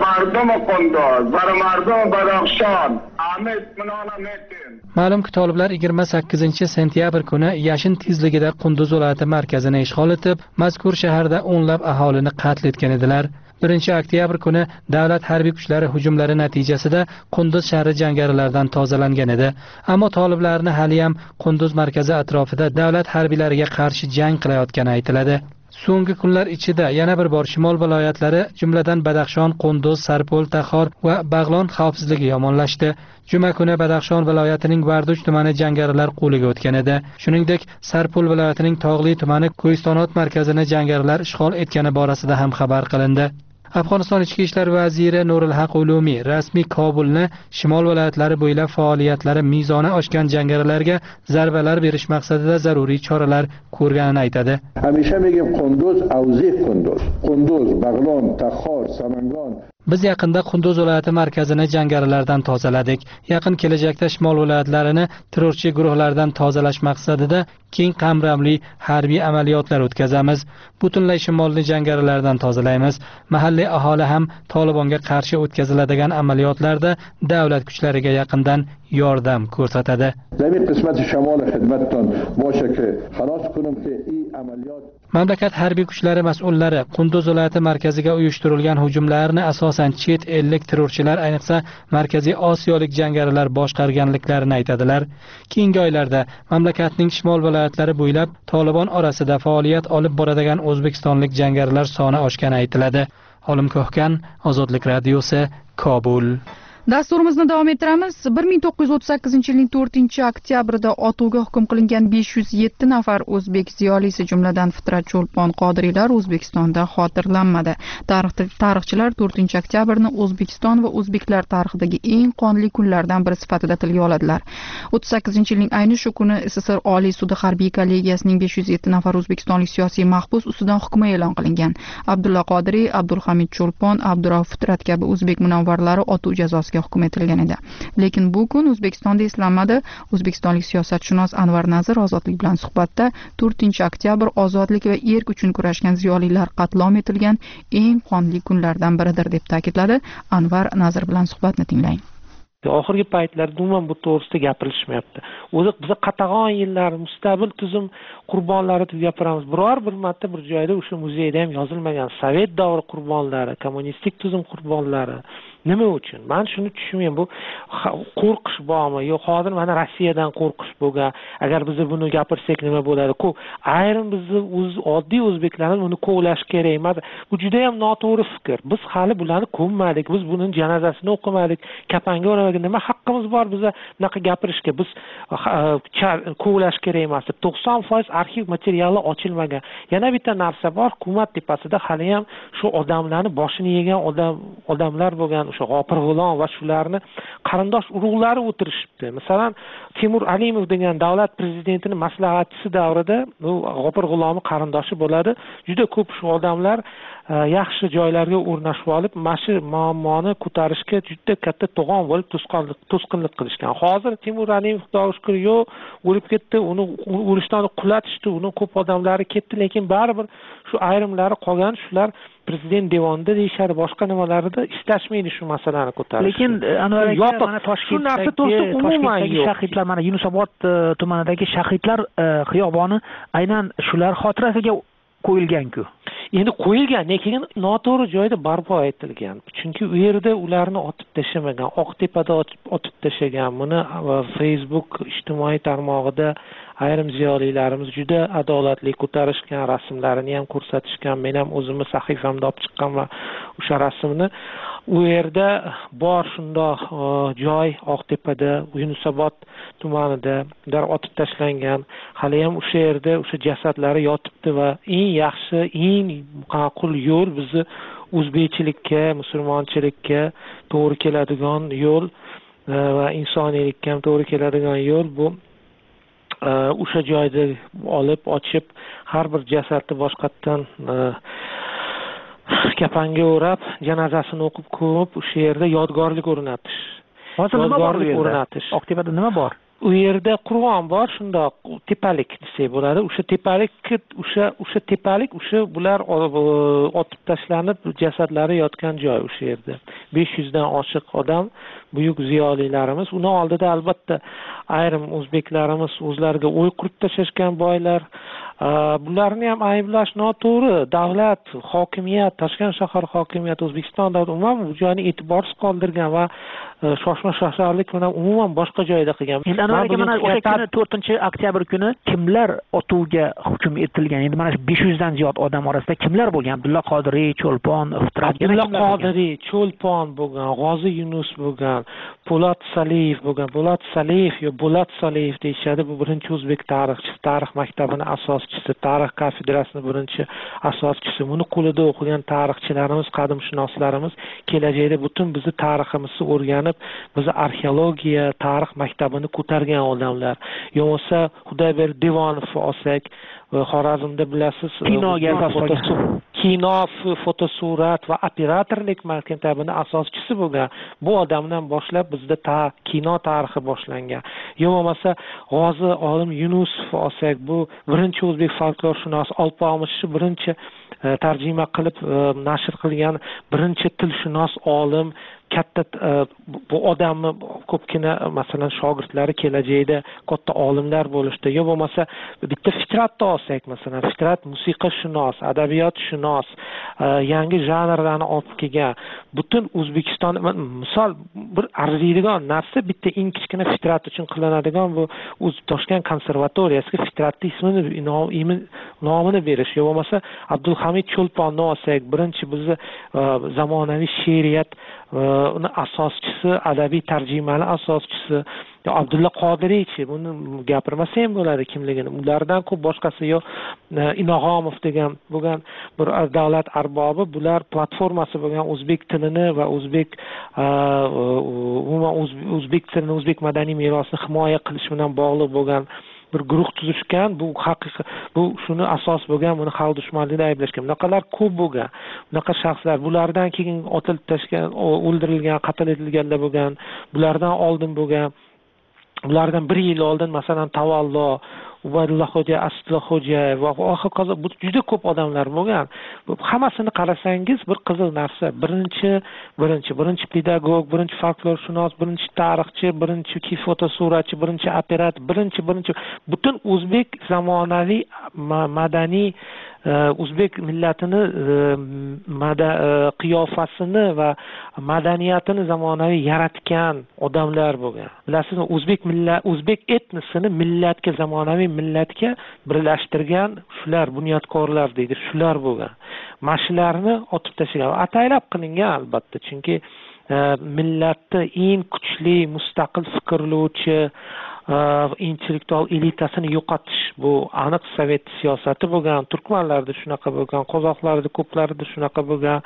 Ma'lumki, toliblar yigirma sakkizinchi sentyabr kuni yashin tezligida Qunduz viloyati markazini ishg'ol etib, mazkur shaharda o'nlab aholini qatl etgan edilar. birinchi oktyabr kuni davlat harbiy kuchlari hujumlari natijasida Qunduz shahri jangarilardan tozalangan edi. Ammo toliblarni hali ham Qunduz markazi atrofida davlat harbiylariga qarshi jang qilayotgani aytiladi. So'nggi kunlar ichida yana bir bor shimol viloyatlari, jumladan Badaxshon, Qunduz, Sarpol, Taxor va Bag'lon xavfsizligi yomonlashdi. Juma kuni Badaxshon viloyatining Varduch tumani jangarilar qo'liga o'tgan edi. Shuningdek, Sarpol viloyatining Tog'li tumani Ko'istonot markazini jangarilar ishg'ol etgani borasida ham xabar qilindi. Afg'oniston ichki ishlar vaziri Nurul Haq Ulumiy rasmiy Kobulni shimol viloyatlari bo'ylab faoliyatlari mezoni oshgan jangarilarga zarbalar berish maqsadida zaruriy choralar ko'rganini aytadi. Hamisha megim Qunduz, Avziq Qunduz, Qunduz, Bag'lon, Taxor, Samangon. Biz yaqinda Qunduz viloyati markazini jangarilardan tozaladik. Yaqin kelajakda shimol viloyatlarini terrorchi guruhlardan tozalash maqsadida keng qamramli harbiy amaliyotlar o'tkazamiz. Butunlay shimolni jangarilardan tozalaymiz. Mahalliy aholi ham Tolibonga qarshi o'tkaziladigan amaliyotlarda davlat kuchlariga yaqindan yordam ko'rsatadi. Zamin qismati shamol xizmatdan boshqa xalos kunimki i amaliyot Mamlakat harbiy kuchlari mas'ullari Qunduz viloyati markaziga uyushtirilgan hujumlarni asosan chet ellik terrorchilar, ayniqsa Markaziy Osiyolik jangarilar boshqarganliklarini aytadilar. Keyingi oylarda mamlakatning shimol viloyatlari bo'ylab Tolibon orasida faoliyat olib boradigan o'zbekistonlik jangarilar soni oshgani aytiladi. Olim Ko'hkan, Ozodlik radiosi, Kobul. Dasturimizni davom ettiramiz. bir ming to'qqiz yuz o'ttiz sakkizinchi yilning to'rtinchi oktyabrida otuvga hukm qilingan besh yuz yetti nafar o'zbek ziyolisi, jumladan Fitrat Cho'lpon Qodiriylar O'zbekistonda xotirlanmadi. Tarixchilar to'rtinchi oktyabrni O'zbekiston va o'zbeklar tarixidagi eng qonli kunlardan biri sifatida tilga oladilar. o'ttiz sakkizinchi yilning ayni shu kuni S S R Oliy sudi harbiy kollegiyasining besh yuz yetti nafar o'zbekistonlik siyosiy mahbus ustidan hukmi e'lon qilingan. Abdulla Qodiriy, Abdulhamid Cho'lpon, Abdurauf Fitrat kabi o'zbek munavvarlari otuv jazosiga Prezidentga hukm etilgan edi. Lekin bu kun O'zbekistonda eslanmadi. O'zbekistonlik siyosatshunos Anvar Nazir Ozodlik bilan suhbatda to'rtinchi oktyabr ozodlik va erk uchun kurashgan ziyolilar qatlom etilgan eng qonli kunlardan biridir deb ta'kidladi. Anvar Nazir bilan suhbatni tinglang. Oxirgi paytlarda umuman bu to'g'risida gapirishmayapti. O'zi biz qatag'on yillar mustabil tuzum qurbonlari deb gapiramiz. Biror bir marta bir joyda o'sha muzeyda ham yozilmagan Sovet davri qurbonlari, kommunistik tuzum qurbonlari nima uchun? Men shuni tushunmayman. Bu qo'rqish bormi? Yo'q, hozir mana Rossiyadan qo'rqish bo'lgan. Agar biz buni gapirsak nima bo'ladi? Ku ayrim bizni o'z oddiy o'zbeklarimiz buni qo'llash kerak emas. Bu juda ham noto'g'ri fikr. Biz hali bularni ko'mmadik. Biz buning janozasini o'qimadik. Kapanga o'ramadik. Nima haqqimiz bor biza bunaqa gapirishga? Biz qo'llash kerak emas. to'qson foiz arxiv materiali ochilmagan. Yana bitta narsa bor. Hukumat tepasida hali ham shu odamlarni boshini yegan odam odamlar bo'lgan, o'sha G'ofir G'ulom va shularni qarindosh urug'lari o'tirishibdi. Masalan, Timur Alimov degan davlat prezidentining maslahatchisi davrida u G'ofir G'ulomning qarindoshi bo'ladi. Juda ko'p shu odamlar yaxshi joylarga o'rnashib olib, mana shu muammoni ko'tarishga juda katta to'g'on bo'lib to'sqinlik to'sqinlik qilishgan. Hozir Timur Alimov Xudoga shukr yo'q, o'lib ketdi, uni o'lishdan qulatishdi, uni ko'p odamlari ketdi, lekin baribir shu ayrimlari qolgan, shular prezident devonida deyishadi, boshqa nimalarida istashmaydi shu masalani ko'tarish. Lekin Anvar aka, mana Toshkentdagi shahidlar, mana Yunusobod tumanidagi shahidlar xiyoboni aynan shular xotirasiga qo'yilgan-ku. Endi qo'yilgan, lekin noto'g'ri joyda barpo etilgan. Chunki u yerda ularni otib tashamagan, Oqtepada otib tashagan. Buni Facebook ijtimoiy tarmog'ida ayrim ziyolilarimiz juda adolatli ko'tarishgan, rasmlarini ham ko'rsatishgan. Men ham o'zimni sahifamda olib chiqqan va o'sha rasmni u yerda bor shundoq joy Oqtepada, Yunusobod tumanida ular otib tashlangan. Hali ham o'sha yerda o'sha jasadlari yotibdi va eng yaxshi, eng ma'qul yo'l bizni o'zbekchilikka, musulmonchilikka to'g'ri keladigan yo'l va insoniylikka ham to'g'ri keladigan yo'l bu o'sha joyda olib ochib har bir jasadni boshqatdan kapanga o'rab, janozasini o'qib ko'mib, o'sha yerda yodgorlik o'rnatish. Hozir nima bor u yerda? Oqtepada nima bor? U yerda Qur'on bor, shundoq tepalik desak bo'ladi. O'sha tepalik, o'sha o'sha tepalik, o'sha bular otib tashlanib, jasadlari yotgan joy o'sha yerda. besh yuz dan oshiq odam, buyuk ziyolilarimiz. Uni oldida albatta ayrim o'zbeklarimiz o'zlariga o'y qurib tashashgan boylar. Bularni ham ayblash noto'g'ri. Davlat, hokimiyat, Toshkent shahar hokimiyati, O'zbekiston davlati umuman bu joyni e'tiborsiz qoldirgan va shoshma shosharlik bilan umuman boshqa joyda qilgan. Endi Anvar aka, mana o'sha kuni to'rtinchi oktyabr kuni kimlar otuvga hukm etilgan? Endi mana besh yuz dan ziyod odam orasida kimlar bo'lgan? Abdulla Qodiriy, Cho'lpon, Iftiroq, Abdulla Qodiriy, Cho'lpon bo'lgan, G'ozi Yunus bo'lgan, Po'lat Saliyev bo'lgan. Po'lat Saliyev yo Po'lat Saliyev deyishadi. Bu birinchi o'zbek tarixchisi, tarix maktabining asoschisi, tarix kafedrasining birinchi asoschisi. Buni qo'lida o'qigan tarixchilarimiz, qadimshunoslarimiz kelajakda butun bizni tariximizni o'rganib, bizni arxeologiya, tarix maktabini ko'targan odamlar. Yo'qsa Xudoyber Devonov olsak, Xorazmda bilasiz, kinoga asoslangan kino, fotosurat va operatorlik maktabining asoschisi bo'lgan. Bu odamdan boshlab bizda ta kino tarixi boshlangan. Yo bo'lmasa G'ozi olim Yunusov olsak, bu birinchi o'zbek folklorshunos, Alpomish birinchi tarjima qilib nashr qilgan birinchi tilshunos olim. Katta bu odamni ko'pgina masalan shogirdlari kelajakda katta olimlar bo'lishdi. Yo bo'lmasa bitta Fitratni olsak, masalan Fitrat musiqashunos, adabiyotshunos, yangi janrlarni olib kelgan. Butun O'zbekiston, misol bir arziydigan narsa bitta eng kichkina Fitrat uchun qilinadigan bu o'z Toshkent konservatoriyasiga Fitratni ismini nomini berish. Yo bo'lmasa Abdulhamid Cho'lponni olsak, birinchi bizni zamonaviy she'riyat uni asoschisi, adabiy tarjimani asoschisi. Abdulla Qodiriychi, buni gapirmasa ham bo'ladi kimligini. Ulardan ko'p boshqasi yo Inog'omov degan bo'lgan bir davlat arbobi, bular platformasi bo'lgan o'zbek tilini va o'zbek umuman o'zbek tilini, o'zbek madaniy merosini himoya qilish bilan bog'liq bo'lgan bir guruh tuzishgan, bu haqiqiy bu shuni asos bo'lgan, buni xalq dushmanligida ayblashgan. Bunaqalar ko'p bo'lgan. Bunaqa shaxslar, bulardan keyin otilib tashlangan, o'ldirilgan, qatl etilganlar bo'lgan, bulardan oldin bo'lgan. Ulardan bir yil oldin masalan Tavallo, Ubaydulla xo'ja, Asdullo xo'ja va hokazo juda ko'p odamlar bo'lgan. Hammasini qarasangiz bir qiziq narsa. Birinchi, birinchi, birinchi pedagog, birinchi folklorshunos, birinchi tarixchi, birinchi fotosuratchi, birinchi operator, birinchi, birinchi butun o'zbek zamonaviy madaniy o'zbek millatini qiyofasini va madaniyatini zamonaviy yaratgan odamlar bo'lgan. Bilasizmi, o'zbek millat, o'zbek etnosini millatga, zamonaviy millatga birlashtirgan shular, bunyodkorlar deydi, shular bo'lgan. Mashinlarni otib tashlagan, ataylab qilingan albatta, chunki millatni eng kuchli mustaqil fikrlovchi intellektual elitasini yo'qotish bu aniq sovet siyosati bo'lgan. Turkmanlarda shunaqa bo'lgan, qozoqlarda ko'plarida shunaqa bo'lgan.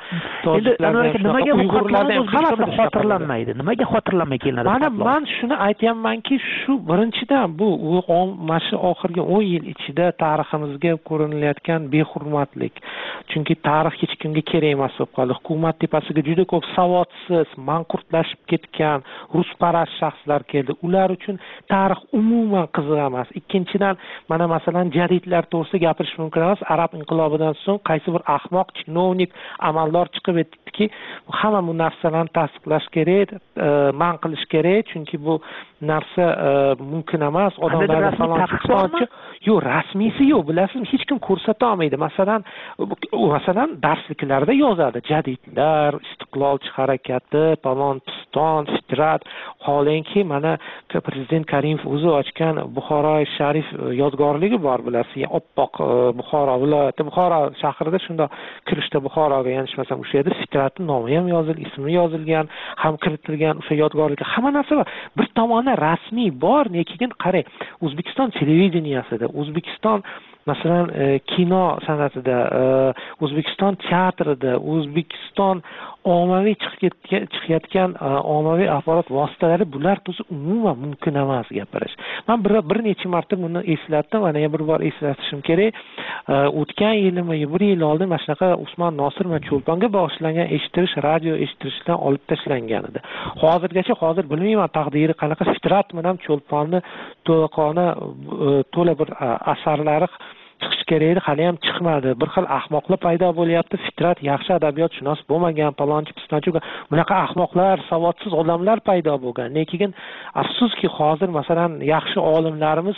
Nimaga hammasi xotirlanmaydi? Nimaga xotirlanmay kelinadi? Mana men shuni aytayapmanki, shu birinchidan bu mana shu oxirgi o'n yil ichida tariximizga ko'rilayotgan behurmatlik. Chunki tarix hech kimga kerak emas bo'lib qoldi. Hukumat tepasiga juda ko'p savodsiz, manqurtlashib ketgan rusparast shaxslar keldi. Ular uchun tarix umuman qiziq emas. Ikkinchidan, mana masalan jadidlar to'g'risida gapirish mumkin emas. Arab inqilobidan so'ng qaysi bir ahmoq chinovnik, amaldor chiqib aytdiki, hamma bu narsalarni tasdiqlash kerak, man qilish kerak, chunki bu narsa mumkin emas. Odamlar falonchi yo'q, rasmiysi yo'q, bilasizmi, hech kim ko'rsata olmaydi. Masalan, masalan darsliklarda yozadi, jadidlar, istiqlolchi harakati, palon piston, fitrat, holenki mana prezident Karimov o'zi ochgan Buxoro Sharif yodgorligi bor, bilasizmi, oppoq Buxoro viloyati, Buxoro shahrida shunda kirishda Buxoroga yanishmasam o'sha yerda fitratning nomi ham yozilgan, ismi yozilgan, ham kiritilgan o'sha yodgorlikka hamma narsa bor. Bir tomondan rasmiy bor, lekin qarang, O'zbekiston televideniyasida, O'zbekiston masalan kino san'atida, O'zbekiston teatrida, O'zbekiston ommaviy chiqayotgan ommaviy axborot vositalari, bular to'si umuman mumkin emas gapirish. Men bir bir necha marta buni eslatdim va yana bir bor eslatishim kerak. O'tgan yilmi, bir yil oldin mana shunaqa Usmon Nosir va Cho'lponga bag'ishlangan eshittirish, radio eshittirishdan olib tashlangan edi. Hozirgacha hozir bilmayman taqdiri qanaqa, Fitrat bilan Cho'lponni to'laqona to'la bir asarlari chiqish kerak edi, hali ham chiqmadi. Bir xil ahmoqlar paydo bo'lyapti. Fitrat yaxshi adabiyotshunos bo'lmagan, palonchi pistonchi, bunaqa ahmoqlar, savodsiz odamlar paydo bo'lgan. Lekin afsuski hozir masalan yaxshi olimlarimiz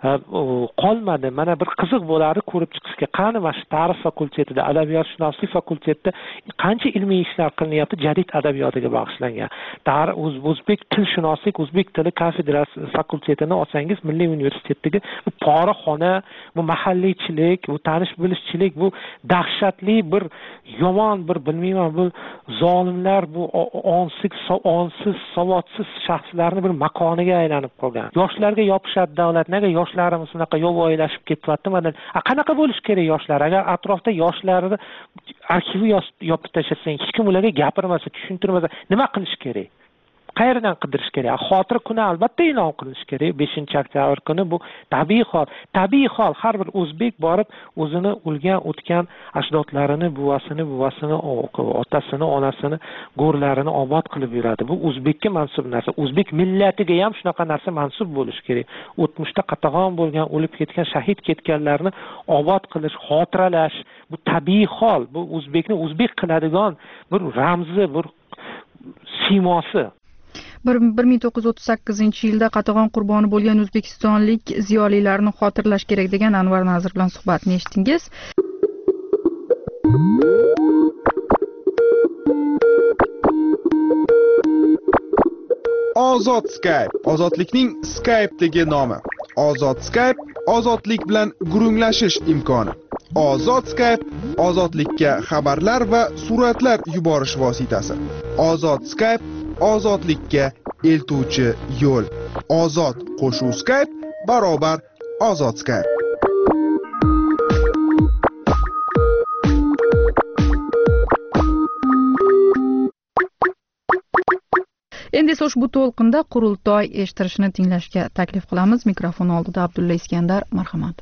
qolmadi. Mana bir qiziq bo'lardi ko'rib chiqishga. Qani mana shu tarix fakultetida, adabiyotshunoslik fakultetida qancha ilmiy ishlar qilinyapti jadid adabiyotiga bag'ishlangan. Tarix, o'zbek tilshunoslik, o'zbek tili kafedrasi fakultetini olsangiz, Milliy universitetdagi bu poraxona, bu mahalliychilik, bu tanish bilishchilik, bu dahshatli bir yomon bir bilmayman, bu zolimlar, bu onsiz, onsiz, savodsiz shaxslarni bir makoniga aylanib qolgan. Yoshlarga yopishadi davlat. Nega yoshlarimiz unaqa yovoylashib ketyapti? Mana qanaqa bo'lish kerak yoshlar? Agar atrofda yoshlarni arxivi yopib tashlasang, hech kim ularga gapirmasa, tushuntirmasa, nima qilish kerak? Qayerdan qidirish kerak? Xotira kuni albatta e'lon qilinish kerak. beshinchi oktyabr kuni bu tabiiy hol. Tabiiy hol har bir o'zbek borib o'zini o'lgan, o'tgan ajdodlarini, buvasini, buvasini, otasini, onasini, go'rlarini obod qilib yuradi. Bu o'zbekka mansub narsa. O'zbek millatiga ham shunaqa narsa mansub bo'lish kerak. O'tmishda qatag'on bo'lgan, o'lib ketgan, shahid ketganlarni obod qilish, xotiralash, bu tabiiy hol. Bu o'zbekni o'zbek qiladigan bir ramzi, bir siymosi. bir ming to'qqiz yuz o'ttiz sakkizinchi yilda qatag'on qurboni bo'lgan o'zbekistonlik ziyolilarni xotirlash kerak degan Anvar Nazir bilan suhbatni eshitdingiz. Ozod Skype, ozodlikning Skype'dagi nomi. Ozod Skype, ozodlik bilan gurunglashish imkoni. Ozod Skype, ozodlikka xabarlar va suratlar yuborish vositasi. Ozod Skype, ozodlikka eltuvchi yo'l. Ozod qo'shuv Skype barobar ozod Skype. Endi esa ushbu to'lqinda qurultoy eshittirishni tinglashga taklif qilamiz. Mikrofon oldida Abdulla Iskandar, marhamat.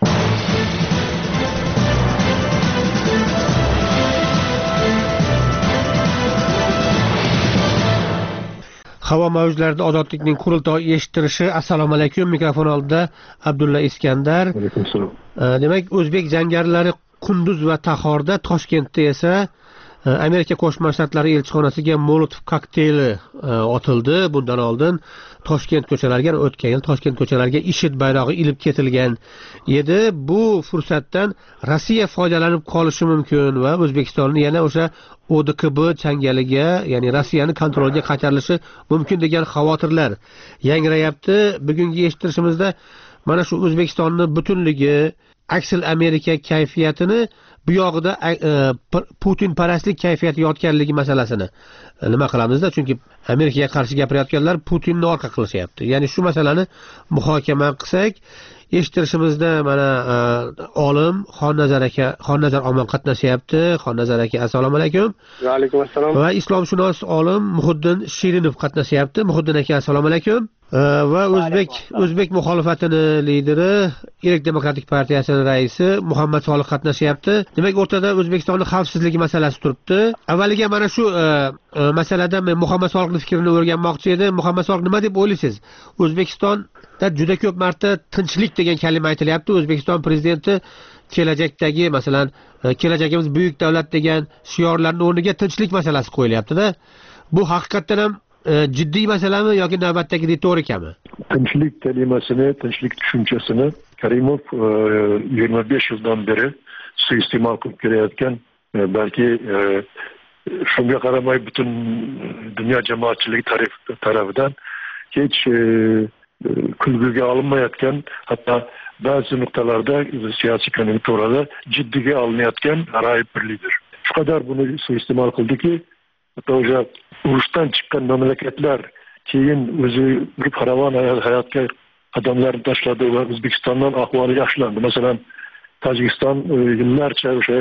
Havo mavjlarida ozodlikning qurultoy eshittirishi. Assalomu alaykum. Mikrofon oldida Abdulla Iskandar. Alaykum assalom. Demak, o'zbek jangarilari Qunduz va Taxorda, Toshkentda esa Amerika Qo'shma Shtatlari elchixonasiga Molotov kokteyli otildi. Bundan oldin Toshkent ko'chalariga, o'tgan yil Toshkent ko'chalariga IShID bayrog'i ilib ketilgan edi. Bu fursatdan Rossiya foydalanib qolishi mumkin va O'zbekistonni yana o'sha O D K B changaliga, ya'ni Rossiyani kontrolga qaytarilishi mumkin degan xavotirlar yangrayapti. Bugungi eshittirishimizda mana shu O'zbekistonning butunligi, aksil Amerika kayfiyatini, bu yog'ida Putin parastlik kayfiyati yotganligi masalasini nima qilamizda? Chunki Amerikaga qarshi gapirayotganlar Putinni orqa qilishyapti. Ya'ni shu masalani muhokama qilsak, eshittirishimizda mana olim Xonnazar aka, Xonnazar Omon qatnashyapti. Xonnazar aka, assalomu alaykum. Va alaykum assalom. Va islomshunos olim Muhiddin Shirinov qatnashyapti. Muhiddin aka, assalomu alaykum. Va o'zbek o'zbek muxolifatini lideri, Erk demokratik partiyasining raisi Muhammad Soliq qatnashyapti. Demak, o'rtada O'zbekistonning xavfsizligi masalasi turibdi. Avvaliga mana shu masalada men Muhammad Soliqning fikrini o'rganmoqchi edim. Muhammad Soliq, nima deb o'ylaysiz? O'zbekistonda juda ko'p marta tinchlik degan kalima aytilyapti. O'zbekiston prezidenti kelajakdagi, masalan, kelajagimiz buyuk davlat degan shiorlarning o'rniga tinchlik masalasi qo'yilyapti-da. Bu haqiqatdan ham jiddiy masalami yoki navbatdagi ritorikami? Tinchlik kalimasini, tinchlik tushunchasini Karimov yigirma besh yildan beri suiiste'mol qilib kelayotgan, balki shunga qaramay butun dunyo jamoatchiligi tarafidan hech kulguga olinmayotgan, hatto ba'zi nuqtalarda siyosiy konjunkturada jiddiga olinayotgan g'aroyib bir lider. Shu qadar buni suiiste'mol qildiki, hatto o'sha urushdan chiqqan mamlakatlar keyin o'zi bir farovon hayotga qadamlarni tashladi va O'zbekistondan ahvoli yaxshilandi. Masalan, Tojikiston yillarcha o'sha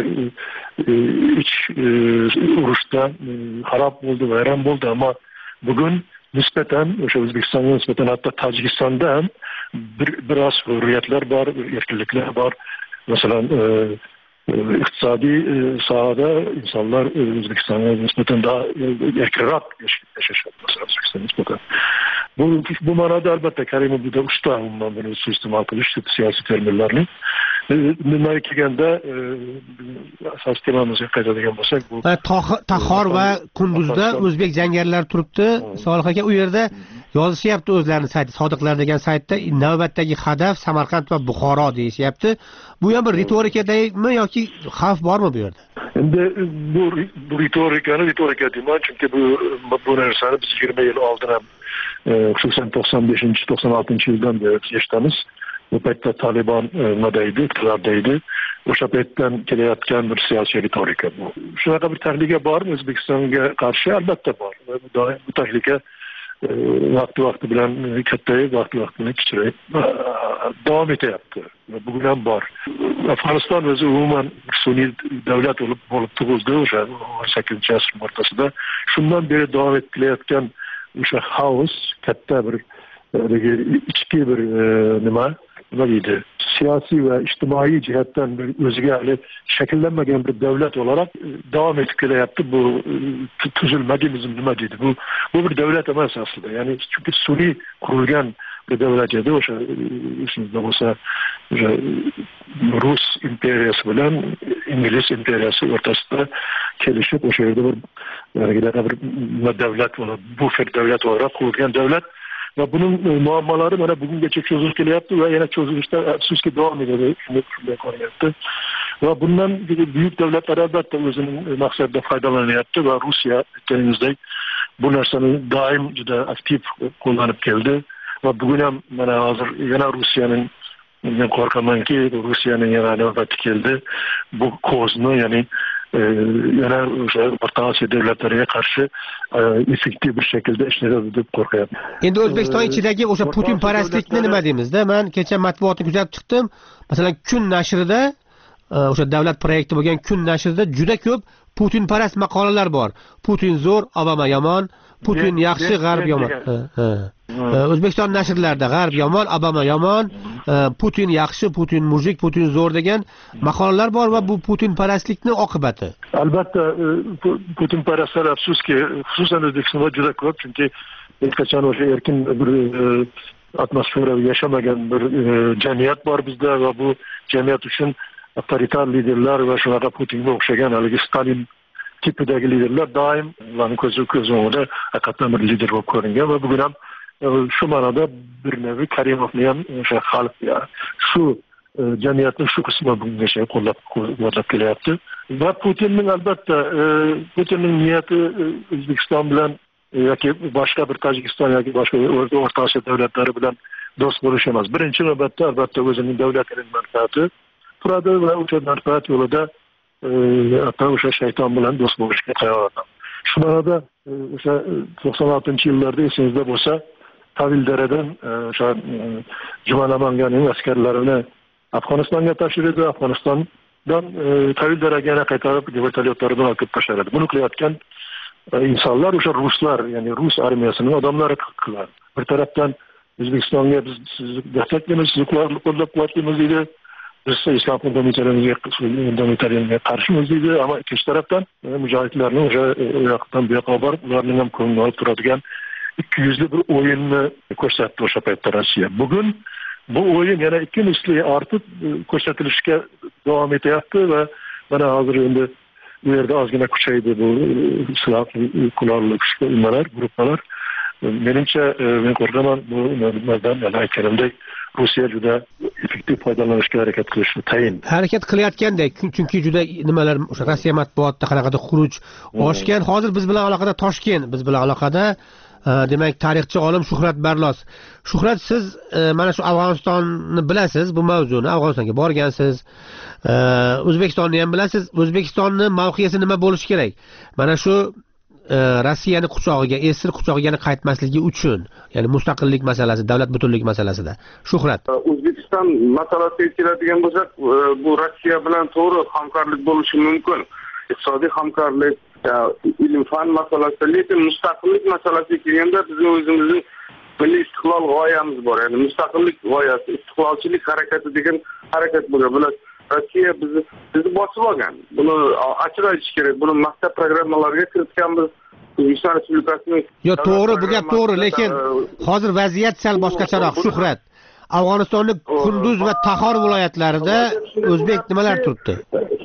ich urushda xarob bo'ldi, vayron bo'ldi, ammo bugun nisbatan o'sha O'zbekistonga nisbatan hatto Tojikistonda ham bir biroz hurriyatlar bor, erkinliklar bor. Masalan, iqtisodiy sohada insonlar O'zbekistonga nisbatan daha erkinroq yashashadi. Masalan, O'zbekistonga nisbatan. Bu bu ma'noda albatta Karimov juda usta umuman buni suiiste'mol qilish siyosiy terminlarni. Nimaga kelganda asos temamizga qaytadigan bo'lsak, bu Taxor va Qunduzda o'zbek jangarilari turibdi. Solih aka, u yerda yozishyapti o'zlarini sayti, Sodiqlar degan saytda navbatdagi hadaf Samarqand va Buxoro deyishyapti. Bu ham bir ritorikadami yoki xavf bormi bu yerda? Endi bu bu ritorikani ritorika deyman, chunki bu bu narsani biz yigirma yil oldin ham xususan to'qson beshinchi to'qson oltinchi yildan beri eshitamiz. Bu paytda Taliban nodaydi, iqtidordaydi. O'sha paytdan kelayotgan bir siyosiy ritorika bu. Shunaqa bir tahlika bormi O'zbekistonga qarshi? Albatta bor. Doim bu tahlika vaqti-vaqti bilan kattayib, vaqti-vaqti bilan kichrayib davom etyapti. Bugun ham bor. Afg'oniston o'zi umuman sun'iy davlat bo'lib bo'lib tug'ildi o'sha o'n sakkizinchi asr o'rtasida. Shundan beri davom etib kelayotgan o'sha xaos, katta bir ichki bir nima nima deydi, siyosiy va ijtimoiy jihatdan o'ziga hali shakllanmagan bir davlat olarak davom etib kelyapti. Bu tuzilmadimiz nima deydi? Bu bu bir davlat emas aslida. Ya'ni chunki sun'iy qurilgan bir davlat edi. O'sha esimizda bo'lsa, o'sha Rus imperiyasi bilan Ingliz imperiyasi o'rtasida kelishib o'sha yerda bir bir davlat bo'lib, bufer davlat olarak qurilgan davlat. Va buning muammolari mana bugungacha cho'zilib kelyapti va yana cho'zilishda afsuski davom etadi. Shunday ko'ryapti. Va bundan buyuk davlatlar albatta o'zining maqsadidan foydalanyapti va Rossiya aytganingizdek bu narsani doim juda aktiv qo'llanib keldi. Va bugun ham mana hozir yana Rossiyaning, men qo'rqamanki Rossiyaning yana navbati keldi. Bu ko'zni, ya'ni yana o'sha O'rta Osiyo davlatlariga qarshi effektiv bir shaklda ishlaydi deb qo'rqyapman. Endi O'zbekiston ichidagi o'sha Putin parastlikni nima deymizda? Men kecha matbuotni kuzatib chiqdim. Masalan, Kun nashrida, o'sha davlat proyekti bo'lgan Kun nashrida juda ko'p putinparast maqolalar bor. Putin zo'r, Obama yomon, Putin yaxshi, G'arb yomon. O'zbekiston nashrlarida G'arb yomon, Obama yomon, Putin yaxshi, Putin mujik, Putin zo'r degan maqolalar bor va bu putinparastlikning oqibati. Albatta, putinparastlar afsuski, xususan O'zbekistonda juda ko'p, chunki hech qachon o'sha erkin bir atmosferada yashamagan bir jamiyat bor bizda va bu jamiyat uchun avtoritar liderlar va shunaqa Putinga o'xshagan haligi Stalin tipidagi liderlar doim ularning ko'zi ko'z o'ngida haqiqatdan bir lider bo'lib ko'ringan va bugun ham shu ma'noda bir nevi Karimovni ham o'sha xalq shu jamiyatning shu qismi bunga qo'llab kelyapti va Putinning albatta Putinning niyati O'zbekiston bilan yoki boshqa bir Tojikiston yoki boshqa O'rta Osiyo davlatlari bilan do'st bo'lish emas. Birinchi navbatda albatta o'zining davlatining manfaati turadi va o'sha manfaat yo'lida hatto o'sha shayton bilan do'st bo'lishga tayyorman. Shu ma'noda o'sha to'qson oltinchi yillarda esingizda bo'lsa, Tavildaradan o'sha Juma Namanganning askarlarini Afg'onistonga tashirdi, Afg'onistondan Tavildaraga yana qaytarib vertolyotlardan olib tashladi. Buni qilayotgan insonlar o'sha ruslar, ya'ni rus armiyasining odamlari qilgan. Bir tarafdan O'zbekistonga biz sizni desteklaymiz, sizni qo'llab-quvvatlaymiz deydi. Biz islom fundamentalizmiga qarshimiz deydi, ammo ikkinchi tarafdan mujohidlarni o'sha yoqdan bu yoqqa borib, ularning ham ko'nglini olib turadigan ikki yuzli bir o'yinni ko'rsatdi o'sha paytda Rossiya. Bugun bu o'yin yana ikki misli ortib ko'rsatilishga davom etyapti va mana hozir endi bu yerda ozgina kuchaydi bu islom qurolli kuchlar, guruhlar. Menimcha men ko'raman bu nimadan aytganimdek Rossiya juda effektiv foydalanishga harakat qilishni tayin. Harakat qilayotgandek, chunki juda nimalar o'sha Rossiya matbuotida qanaqadir xuruj oshgan. Hozir biz bilan aloqada Toshkent, biz bilan aloqada demak tarixchi olim Shuhrat Barlos. Shuhrat, siz mana shu Afg'onistonni bilasiz, bu mavzuni Afg'onistonga borgansiz. O'zbekistonni ham bilasiz. O'zbekistonning mavqesi nima bo'lishi kerak? Mana shu Rossiyani quchog'iga, esir quchog'iga qaytmasligi uchun, ya'ni mustaqillik masalasi, davlat butunligi masalasida. Shuhrat. O'zbekiston masalasiga keladigan bo'lsak, bu Rossiya bilan to'g'ri hamkorlik bo'lishi mumkin. Iqtisodiy hamkorlik, ilm-fan masalasi, lekin mustaqillik masalasiga kelganda bizning o'zimizning milliy istiqlol g'oyamiz bor. Ya'ni mustaqillik g'oyasi, istiqlolchilik harakati degan harakat bo'lgan. Bular Rossiya bizni bizni bosib olgan. Buni ochiq aytish kerak. Buni maktab programmalariga kiritganmiz. O'zbekiston Respublikasining Yo, to'g'ri, bu gap to'g'ri, lekin hozir vaziyat sal boshqacharoq. Shuhrat, Afg'onistonning Kunduz va Taxor viloyatlarida o'zbek nimalar turibdi?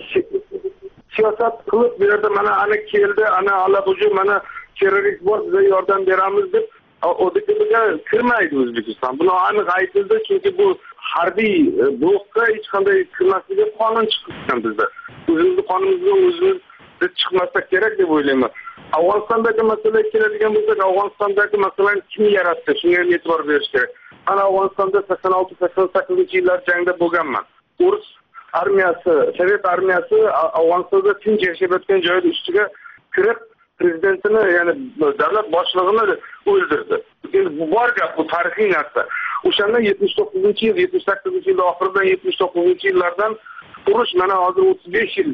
Siyosat qilib bu yerda mana ana keldi, ana alabuju, mana terrorist bor, bizga yordam beramiz deb o'diklarga kirmaydi O'zbekiston. Buni aniq aytildi, chunki bu harbiy blokka hech qanday kirmasligi qonun chiqqan bizda. O'zimizning qonunimizga o'zimiz chiqmasak kerak deb o'ylayman. Afg'onistondagi masalaga keladigan bo'lsak, Afg'onistondagi masalani kim yaratdi? Shunga ham e'tibor berish kerak. Mana Afg'onistonda sakson olti sakson sakkizinchi yillar jangda bo'lganman. Rus armiyasi, Sovet armiyasi Afg'onistonda tinch yashayotgan joyda ustiga kirib prezidentini, ya'ni davlat boshlig'ini o'ldirdi. Endi bu bor gap, bu tarixiy narsa. O'shanda yetmish to'qqizinchi yil, yetmish sakkizinchi yil oxiridan yetmish to'qqizinchi yillardan urush mana hozir o'ttiz besh yil,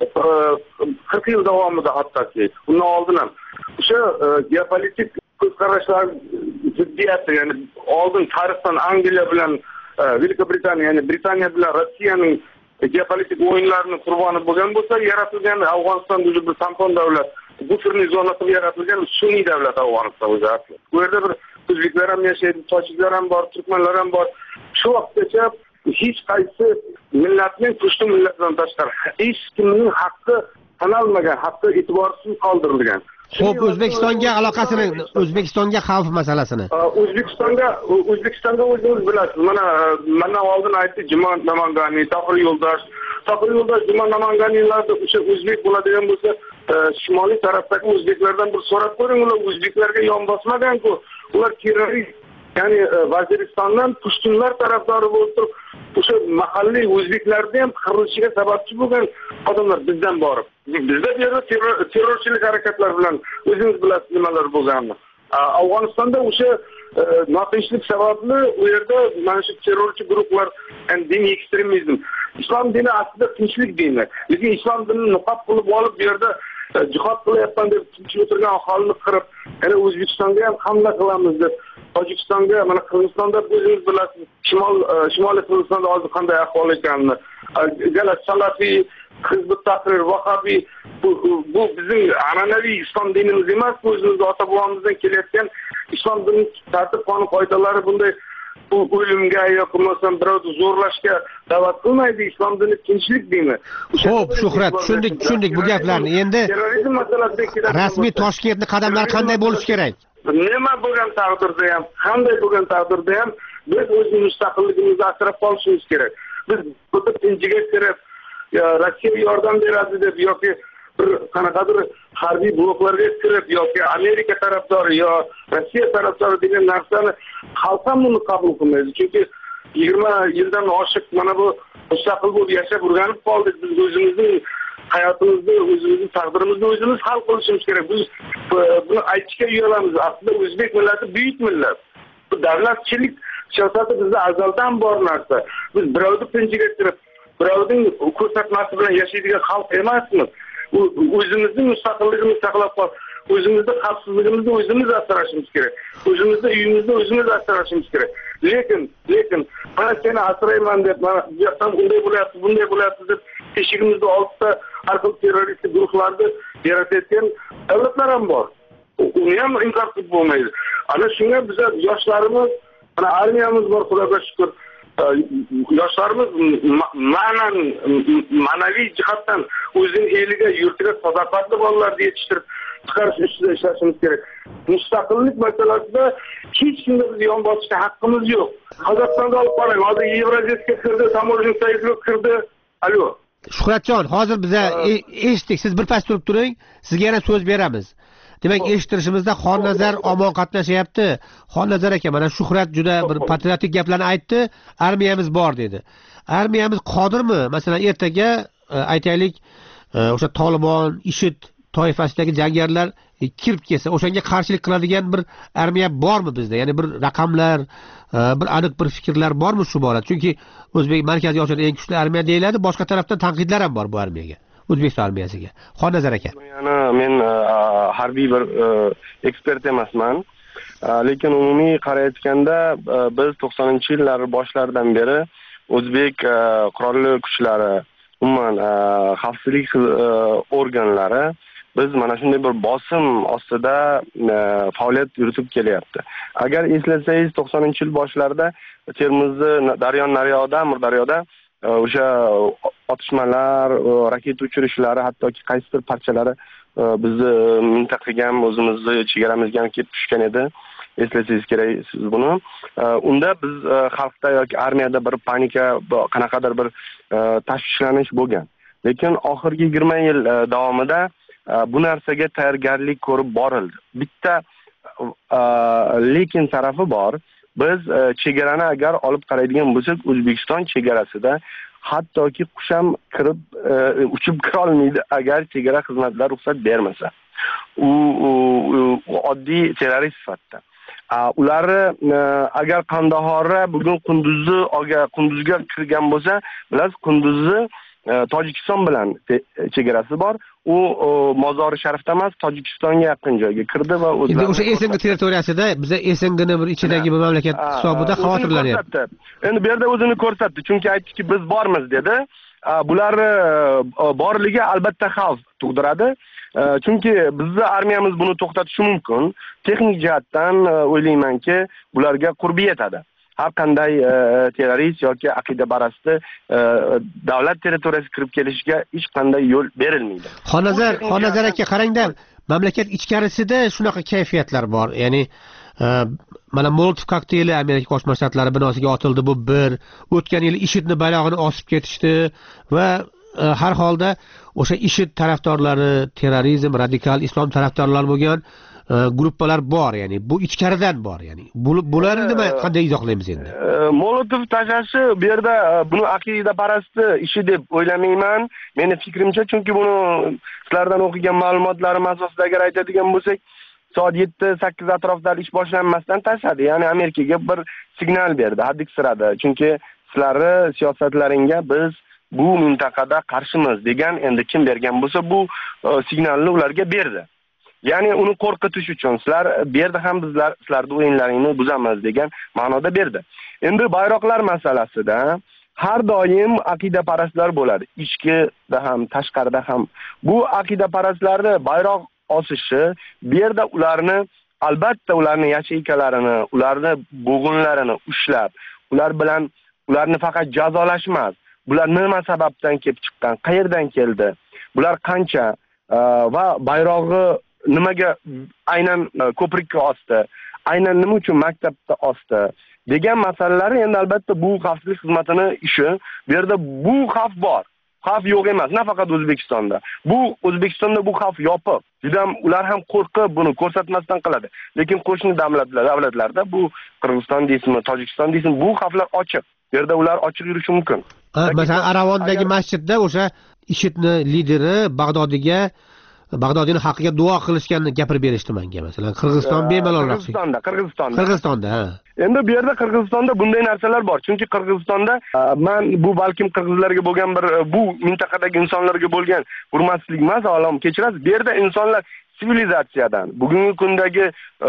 qirq yil davomida hattoki. Undan oldin ham o'sha geopolitik ko'zqarashlar ziddiyati, ya'ni oldin tarixdan Angliya bilan Buyuk Britaniya, ya'ni Britaniya bilan Rossiyaning geopolitik o'yinlarining qurboni bo'lgan bo'lsa, yaratilgan Afg'oniston o'zi bir tampon davlat, buferniy zona qilib yaratilgan sun'iy davlat Afg'oniston o'zi asli. Bu yerda bir o'zbeklar ham yashaydi, tojiklar ham bor, turkmanlar ham bor. Shu vaqtgacha hech qaysi millatning pushti millatdan tashqari hech kimning haqqi tanalmagan, haqqi e'tiborsiz qoldirilgan. Xo'p, O'zbekistonga aloqasini, O'zbekistonga xavf masalasini. O'zbekistonga O'zbekistonga o'zingiz bilasiz. Mana mana oldin aytdi Jumon Namangani, Tohir Yo'ldosh, Tohir Yo'ldosh, Jumon Namanganilarda o'sha o'zbek bo'ladigan bo'lsa, shimoliy tarafdagi o'zbeklardan bir so'rab ko'ring, ular o'zbeklarga yon bosmagan-ku. Ular terrorist, ya'ni Vaziristondan pushtunlar tarafdori bo'lib turib, o'sha mahalliy o'zbeklarni ham qirilishiga sababchi bo'lgan odamlar bizdan borib. Bizda bu yerda terrorchilik harakatlar bilan o'zingiz bilasiz nimalar bo'lganini. Afg'onistonda o'sha notinchlik sababli u yerda mana shu terrorchi guruhlar, ya'ni diniy ekstremizm islom dini aslida tinchlik dini, lekin islom dinini niqob qilib olib bu yerda jihod qilyapman deb tinch o'tirgan aholini qirib, yana O'zbekistonga ham hamla qilamiz deb, Tojikistonga, mana Qirg'izistonda o'zingiz bilasiz, shimol shimoliy Qirg'izistonda hozir qanday ahvol ekanini, yana Salafiy, Hizbut Tahrir, Vahobiy, bu, bu bizning an'anaviy islom dinimiz emas, bu o'zimizning ota-bobomizdan kelayotgan islom dinining tartib qonun qoidalari bunday bu o'limga yoki bo'lmasam birovni zo'rlashga da'vat qilmaydi. Islom dini tinchlik dini. Xo'p, Shuhrat, tushundik, tushundik bu gaplarni. Endi terrorizm masalasida rasmiy Toshkentning qadamlari qanday bo'lishi kerak? Nima bo'lgan taqdirda ham, qanday bo'lgan taqdirda ham biz o'zimiz mustaqilligimizni asrab qolishimiz kerak. Biz butun tinchiga kirib, Rossiya yordam beradi deb yoki bir qanaqadir harbiy bloklarga kirib yoki Amerika tarafdori yo Rossiya tarafdori degan narsani xalq ham buni qabul qilmaydi. Chunki yigirma yildan oshiq mana bu mustaqil bo'lib yashab o'rganib qoldik. Biz o'zimizning hayotimizni, o'zimizning taqdirimizni o'zimiz hal qilishimiz kerak. Biz buni aytishga uyalamiz. Aslida o'zbek millati buyuk millat. Bu davlatchilik siyosati bizda azaldan bor narsa. Biz birovni pinjiga kirib, birovning ko'rsatmasi bilan yashaydigan xalq emasmiz. O'zimizning mustaqilligimizni saqlab qolib, o'zimizning xavfsizligimizni o'zimiz asrashimiz kerak. O'zimizning uyimizni o'zimiz asrashimiz kerak. Lekin, lekin mana seni asrayman deb, mana bu yoqdan bunday bo'lyapti, bunday bo'lyapti deb eshigimizda oltita har xil terroristik guruhlarni yaratayotgan davlatlar ham bor. Uni ham inkor qilib bo'lmaydi. Ana shunga biz yoshlarimiz, mana armiyamiz bor, Xudoga shukr. Yoshlarimiz ma'nan, ma'naviy jihatdan o'zining eliga, yurtiga sadoqatli bolalarni yetishtirib chiqarish ustida ishlashimiz kerak. Mustaqillik masalasida hech kimga biz yon bosishga haqqimiz yo'q. Qozog'istonga olib qarang, hozir Yevraziyga kirdi, Tamojin Soyuzga kirdi. Alo. Shuhratjon, hozir biza eshitdik, siz bir pas turib turing, sizga yana so'z beramiz. Demak, eshittirishimizda Xonnazar omon qatnashyapti. Xonnazar aka, mana Shuhrat juda bir patriotik gaplarni aytdi, armiyamiz bor dedi. Armiyamiz qodirmi? Masalan, ertaga aytaylik, o'sha Tolibon, IShID toifasidagi jangarilar kirib kelsa, o'shanga qarshilik qiladigan bir armiya bormi bizda? Ya'ni bir raqamlar, bir aniq bir fikrlar bormi shu borada? Chunki O'zbek Markaziy Osiyoda eng kuchli armiya deyiladi, boshqa tarafdan tanqidlar ham bor bu armiyaga. O'zbekiston armiyasiga. Xonnazar aka. Yana men harbiy bir ekspert emasman, lekin umumiy qarayotganda biz to'qsoninchi yillar boshlaridan beri O'zbek qurolli kuchlari, umuman xavfsizlik organlari biz mana shunday bir bosim ostida faoliyat yuritib kelyapti. Agar eslasangiz to'qsoninchi yil boshlarida Termizda, Daryo naryoqda, Murdaryoda o'sha otishmalar, raketa uchirishlar, hattoki qaysidir parchalari bizni mintaqaga ham, o'zimizni chegaramizga ham kelib tushgan edi. Eslasangiz kerak siz buni. Unda biz xalqda yoki armiyada bir panika, qanaqadir bir tashvishlanish bo'lgan. Lekin oxirgi yigirma yil davomida bu narsaga tayyorgarlik ko'rib borildi. Bitta lekin tarafi bor. Biz chegarani agar olib qaraydigan bo'lsak, O'zbekiston chegarasida hattoki qush ham kirib uchib kira olmaydi agar chegara xizmatlari ruxsat bermasa. U oddiy terrorist sifatida. Ular agar Qandahorda bugun Qunduzni Qunduzga kirgan bo'lsa, bilasiz, Qunduzni Tojikiston bilan chegarasi bor. U Mozori Sharifda emas, Tojikistonga yaqin joyga kirdi va o'zlari. Endi o'sha Esengi territoriyasida biz Esengini bir ichidagi bir mamlakat hisobida xavotirlanyapti. Endi bu yerda o'zini ko'rsatdi, chunki aytdiki biz bormiz dedi. Bular borligi albatta xavf tug'diradi. Chunki bizning armiyamiz buni to'xtatishi mumkin. Texnik jihatdan o'ylaymanki, bularga qurbi yetadi. Har qanday terrorist yoki aqida barasti davlat territoriyasiga kirib kelishiga hech qanday yo'l berilmaydi. Xonnazar, Xonnazar aka, qarangda, mamlakat ichkarisida shunaqa kayfiyatlar bor. Ya'ni mana Molotov kokteyli Amerika Qo'shma Shtatlari binosiga otildi, bu bir. O'tgan yil IShIDni bayrog'ini osib ketishdi va har holda o'sha IShID tarafdorlari, terrorizm, radikal islom tarafdorlari bo'lgan gruppalar bor, ya'ni bu ichkaridan bor, ya'ni bularni nima qanday izohlaymiz endi? Molotov tashashi bu yerda buni aqida parasti ishi deb o'ylamayman. Meni fikrimcha, chunki buni sizlardan o'qigan ma'lumotlarim asosida agar aytadigan bo'lsak, soat yetti sakkiz atrofida ish boshlanmasdan tashladi. Ya'ni Amerikaga bir signal berdi, haddiksiradi. Chunki sizlarning siyosatlaringga biz bu mintaqada qarshimiz degan endi kim bergan bo'lsa bu signalni ularga berdi. Ya'ni uni qo'rqitish uchun sizlar bu yerda ham bizlar sizlarni o'yinlaringni buzamiz degan ma'noda berdi. Endi bayroqlar masalasida har doim aqidaparastlar bo'ladi. Ichkida ham, tashqarida ham. Bu aqidaparastlarni bayroq osishi, bu yerda ularni albatta ularni yacheykalarini, ularni bo'g'inlarini ushlab, ular bilan ularni faqat jazolash emas. Bular nima sababdan kelib chiqqan, qayerdan keldi, bular qancha va bayrog'i nimaga aynan ko'prikka osdi, aynan nima uchun maktabda osdi degan masalalar endi albatta bu xavfsizlik xizmatining ishi. Bu yerda bu xavf bor. Xavf yo'q emas, nafaqat O'zbekistonda. Bu O'zbekistonda bu xavf yopiq. Juda ham ular ham qo'rqib buni ko'rsatmasdan qiladi. Lekin qo'shni davlatlar, davlatlarda bu Qirg'iziston deysizmi, Tojikiston deysizmi, bu xavflar ochiq. Bu yerda ular ochiq yurishi mumkin. Masalan, Aravondagi masjidda o'sha IShIDni lideri Bag'dodiga Bag'dodiyning haqqiga duo qilishganini gapirib berishdi menga. Masalan, Qirg'iziston bemalol Qirg'izistonda, Qirg'izistonda. Qirg'izistonda, ha. Endi bu yerda Qirg'izistonda bunday narsalar bor. Chunki Qirg'izistonda men bu balkim qirg'izlarga bo'lgan bir bu mintaqadagi insonlarga bo'lgan hurmatsizlik emas, olam kechirasiz. Bu yerda insonlar sivilizatsiyadan, bugungi kundagi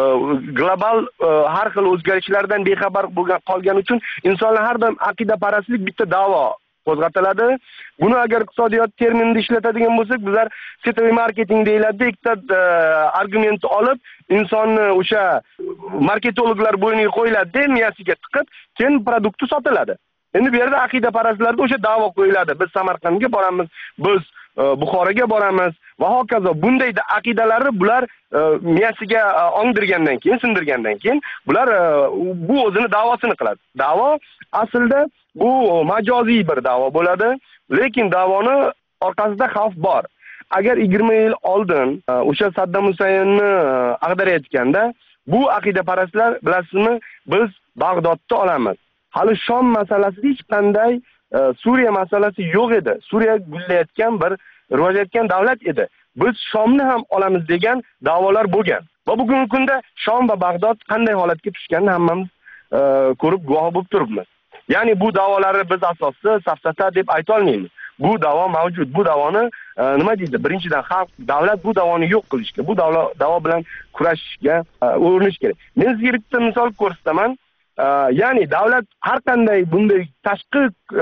global har xil o'zgarishlardan bexabar bo'lgan qolgani uchun insonlar har doim aqidaparastlik bitta da'vo qo'zg'atiladi. Buni agar iqtisodiyot terminida ishlatadigan bo'lsak, bizlar setoviy marketing deyiladi. Ikkita argumentni olib, insonni o'sha marketologlar bo'yniga qo'yiladi, miyasiga tiqib, keyin produkti sotiladi. Endi bu yerda aqidaparastlarda o'sha da'vo qo'yiladi. Biz Samarqandga boramiz, biz Buxoroga boramiz va hokazo. Bunday aqidalarni bular miyasiga ongdirgandan keyin, sindirgandan keyin bular bu o'zini da'vosini qiladi. Da'vo aslida bu majoziy bir da'vo bo'ladi, lekin da'voni orqasida xavf bor. Agar yigirma yil oldin o'sha Saddam Husaynni ag'darayotganda bu aqidaparastlar bilasizmi, biz Bag'dodni olamiz. Hali Shom masalasi hech qanday Suriya masalasi yo'q edi. Suriya gullayotgan bir rivojlanayotgan davlat edi. Biz Shomni ham olamiz degan da'volar bo'lgan. Va bugungi kunda Shom va Bag'dod qanday holatga tushganini hammamiz ko'rib guvoh bo'lib turibmiz. Ya'ni bu da'volarni biz asossiz, safsata deb ayta olmaymiz. Bu da'vo mavjud. Bu da'voni nima deydi? Birinchidan xalq, davlat bu da'voni yo'q qilishga, bu da'vo bilan kurashishga urinish kerak. Men sizga bitta misol ko'rsataman. Ya'ni davlat har qanday bunday tashqi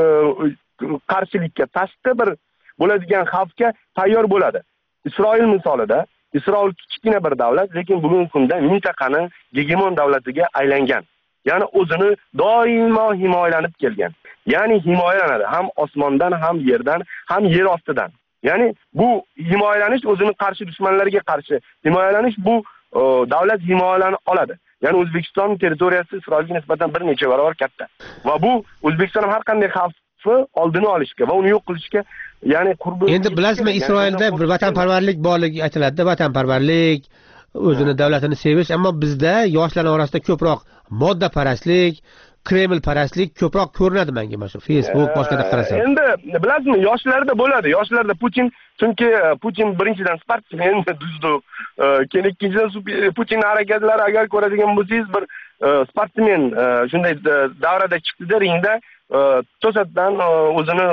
qarshilikka, tashqi bir bo'ladigan xavfga tayyor bo'ladi. Isroil misolida, Isroil kichkina bir davlat, lekin bugungi kunda mintaqani gegemon davlatiga aylangan. Ya'ni o'zini doimo himoyalanib kelgan. Ya'ni himoyalanadi ham osmondan, ham yerdan, ham yer ostidan. Ya'ni bu himoyalanish o'zini qarshi dushmanlarga qarshi himoyalanish bu davlat himoyalanib oladi. Ya'ni O'zbekiston territoriyasi Isroilga nisbatan bir necha barobar katta. Va bu O'zbekiston har qanday xavfni oldini olishga va uni yo'q qilishga, ya'ni qurbi. Endi bilasizmi, Isroilda bir vatanparvarlik borligi aytiladi, vatanparvarlik, o'zini davlatini sevish, ammo bizda yoshlar orasida ko'proq moddaparastlik, Kremlparastlik ko'proq ko'rinadi menga mana shu Facebook boshqada qarasam. Endi bilasizmi, yoshlarda bo'ladi. Yoshlarda Putin, chunki Putin birinchidan sportsmen, duzdu. Keyin ikkinchidan Putinning harakatlari agar ko'radigan bo'lsangiz, bir sportsmen shunday davrada chiqdi ringda, to'satdan o'zini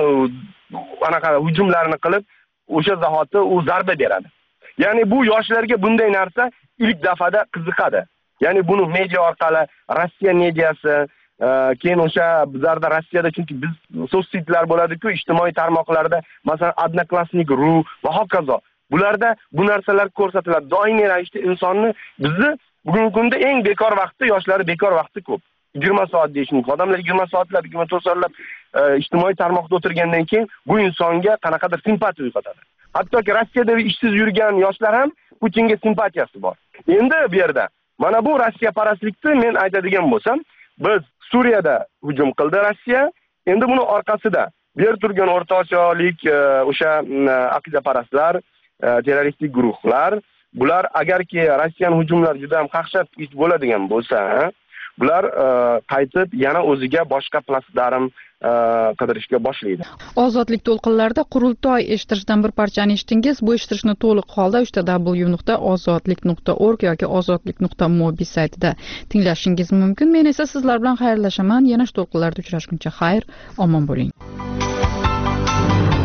anaqa hujumlarini qilib, o'sha zahoti u zarba beradi. Ya'ni bu yoshlarga bunday narsa ilk dafada qiziqadi. Ya'ni buni media orqali, Rossiya mediasi, keyin o'sha bizlarda Rossiyada chunki biz so'zsitlar bo'ladi-ku, ijtimoiy tarmoqlarda, masalan, Odnoklassnik.ru va hokazo. Bularda bu narsalar ko'rsatiladi. Doimiy ravishda insonni bizni bugungi kunda eng bekor vaqti, yoshlar bekor vaqti ko'p. yigirma soat deyish mumkin. Odamlar yigirma soatlab, yigirma to'rt soatlab ijtimoiy tarmoqda o'tirgandan keyin bu insonga qanaqadir simpatiya uyg'otadi. Hattoki Rossiyada ishsiz yurgan yoshlar ham Putinga simpatiyasi bor. Endi bu yerda mana bu Rossiya parastlikni men aytadigan bo'lsam, biz Suriyada hujum qildi Rossiya. Endi buni orqasida bu yer turgan O'rta Osiyolik o'sha aqidaparastlar, terroristik guruhlar, bular agarki Rossiyaning hujumlari juda ham qaqshab bo'ladigan bo'lsa, bular qaytib yana o'ziga boshqa plastdarm qidirishga boshlaydi. Ozodlik to'lqinlarida qurultoy eshittirishdan bir parchani eshitdingiz. Bu eshittirishni to'liq holda uch w w nuqta ozodlik nuqta org yoki ozodlik nuqta mobi saytida tinglashingiz mumkin. Men esa sizlar bilan xayrlashaman. Yana shu to'lqinlarda uchrashguncha xayr, omon bo'ling. bo'ladi.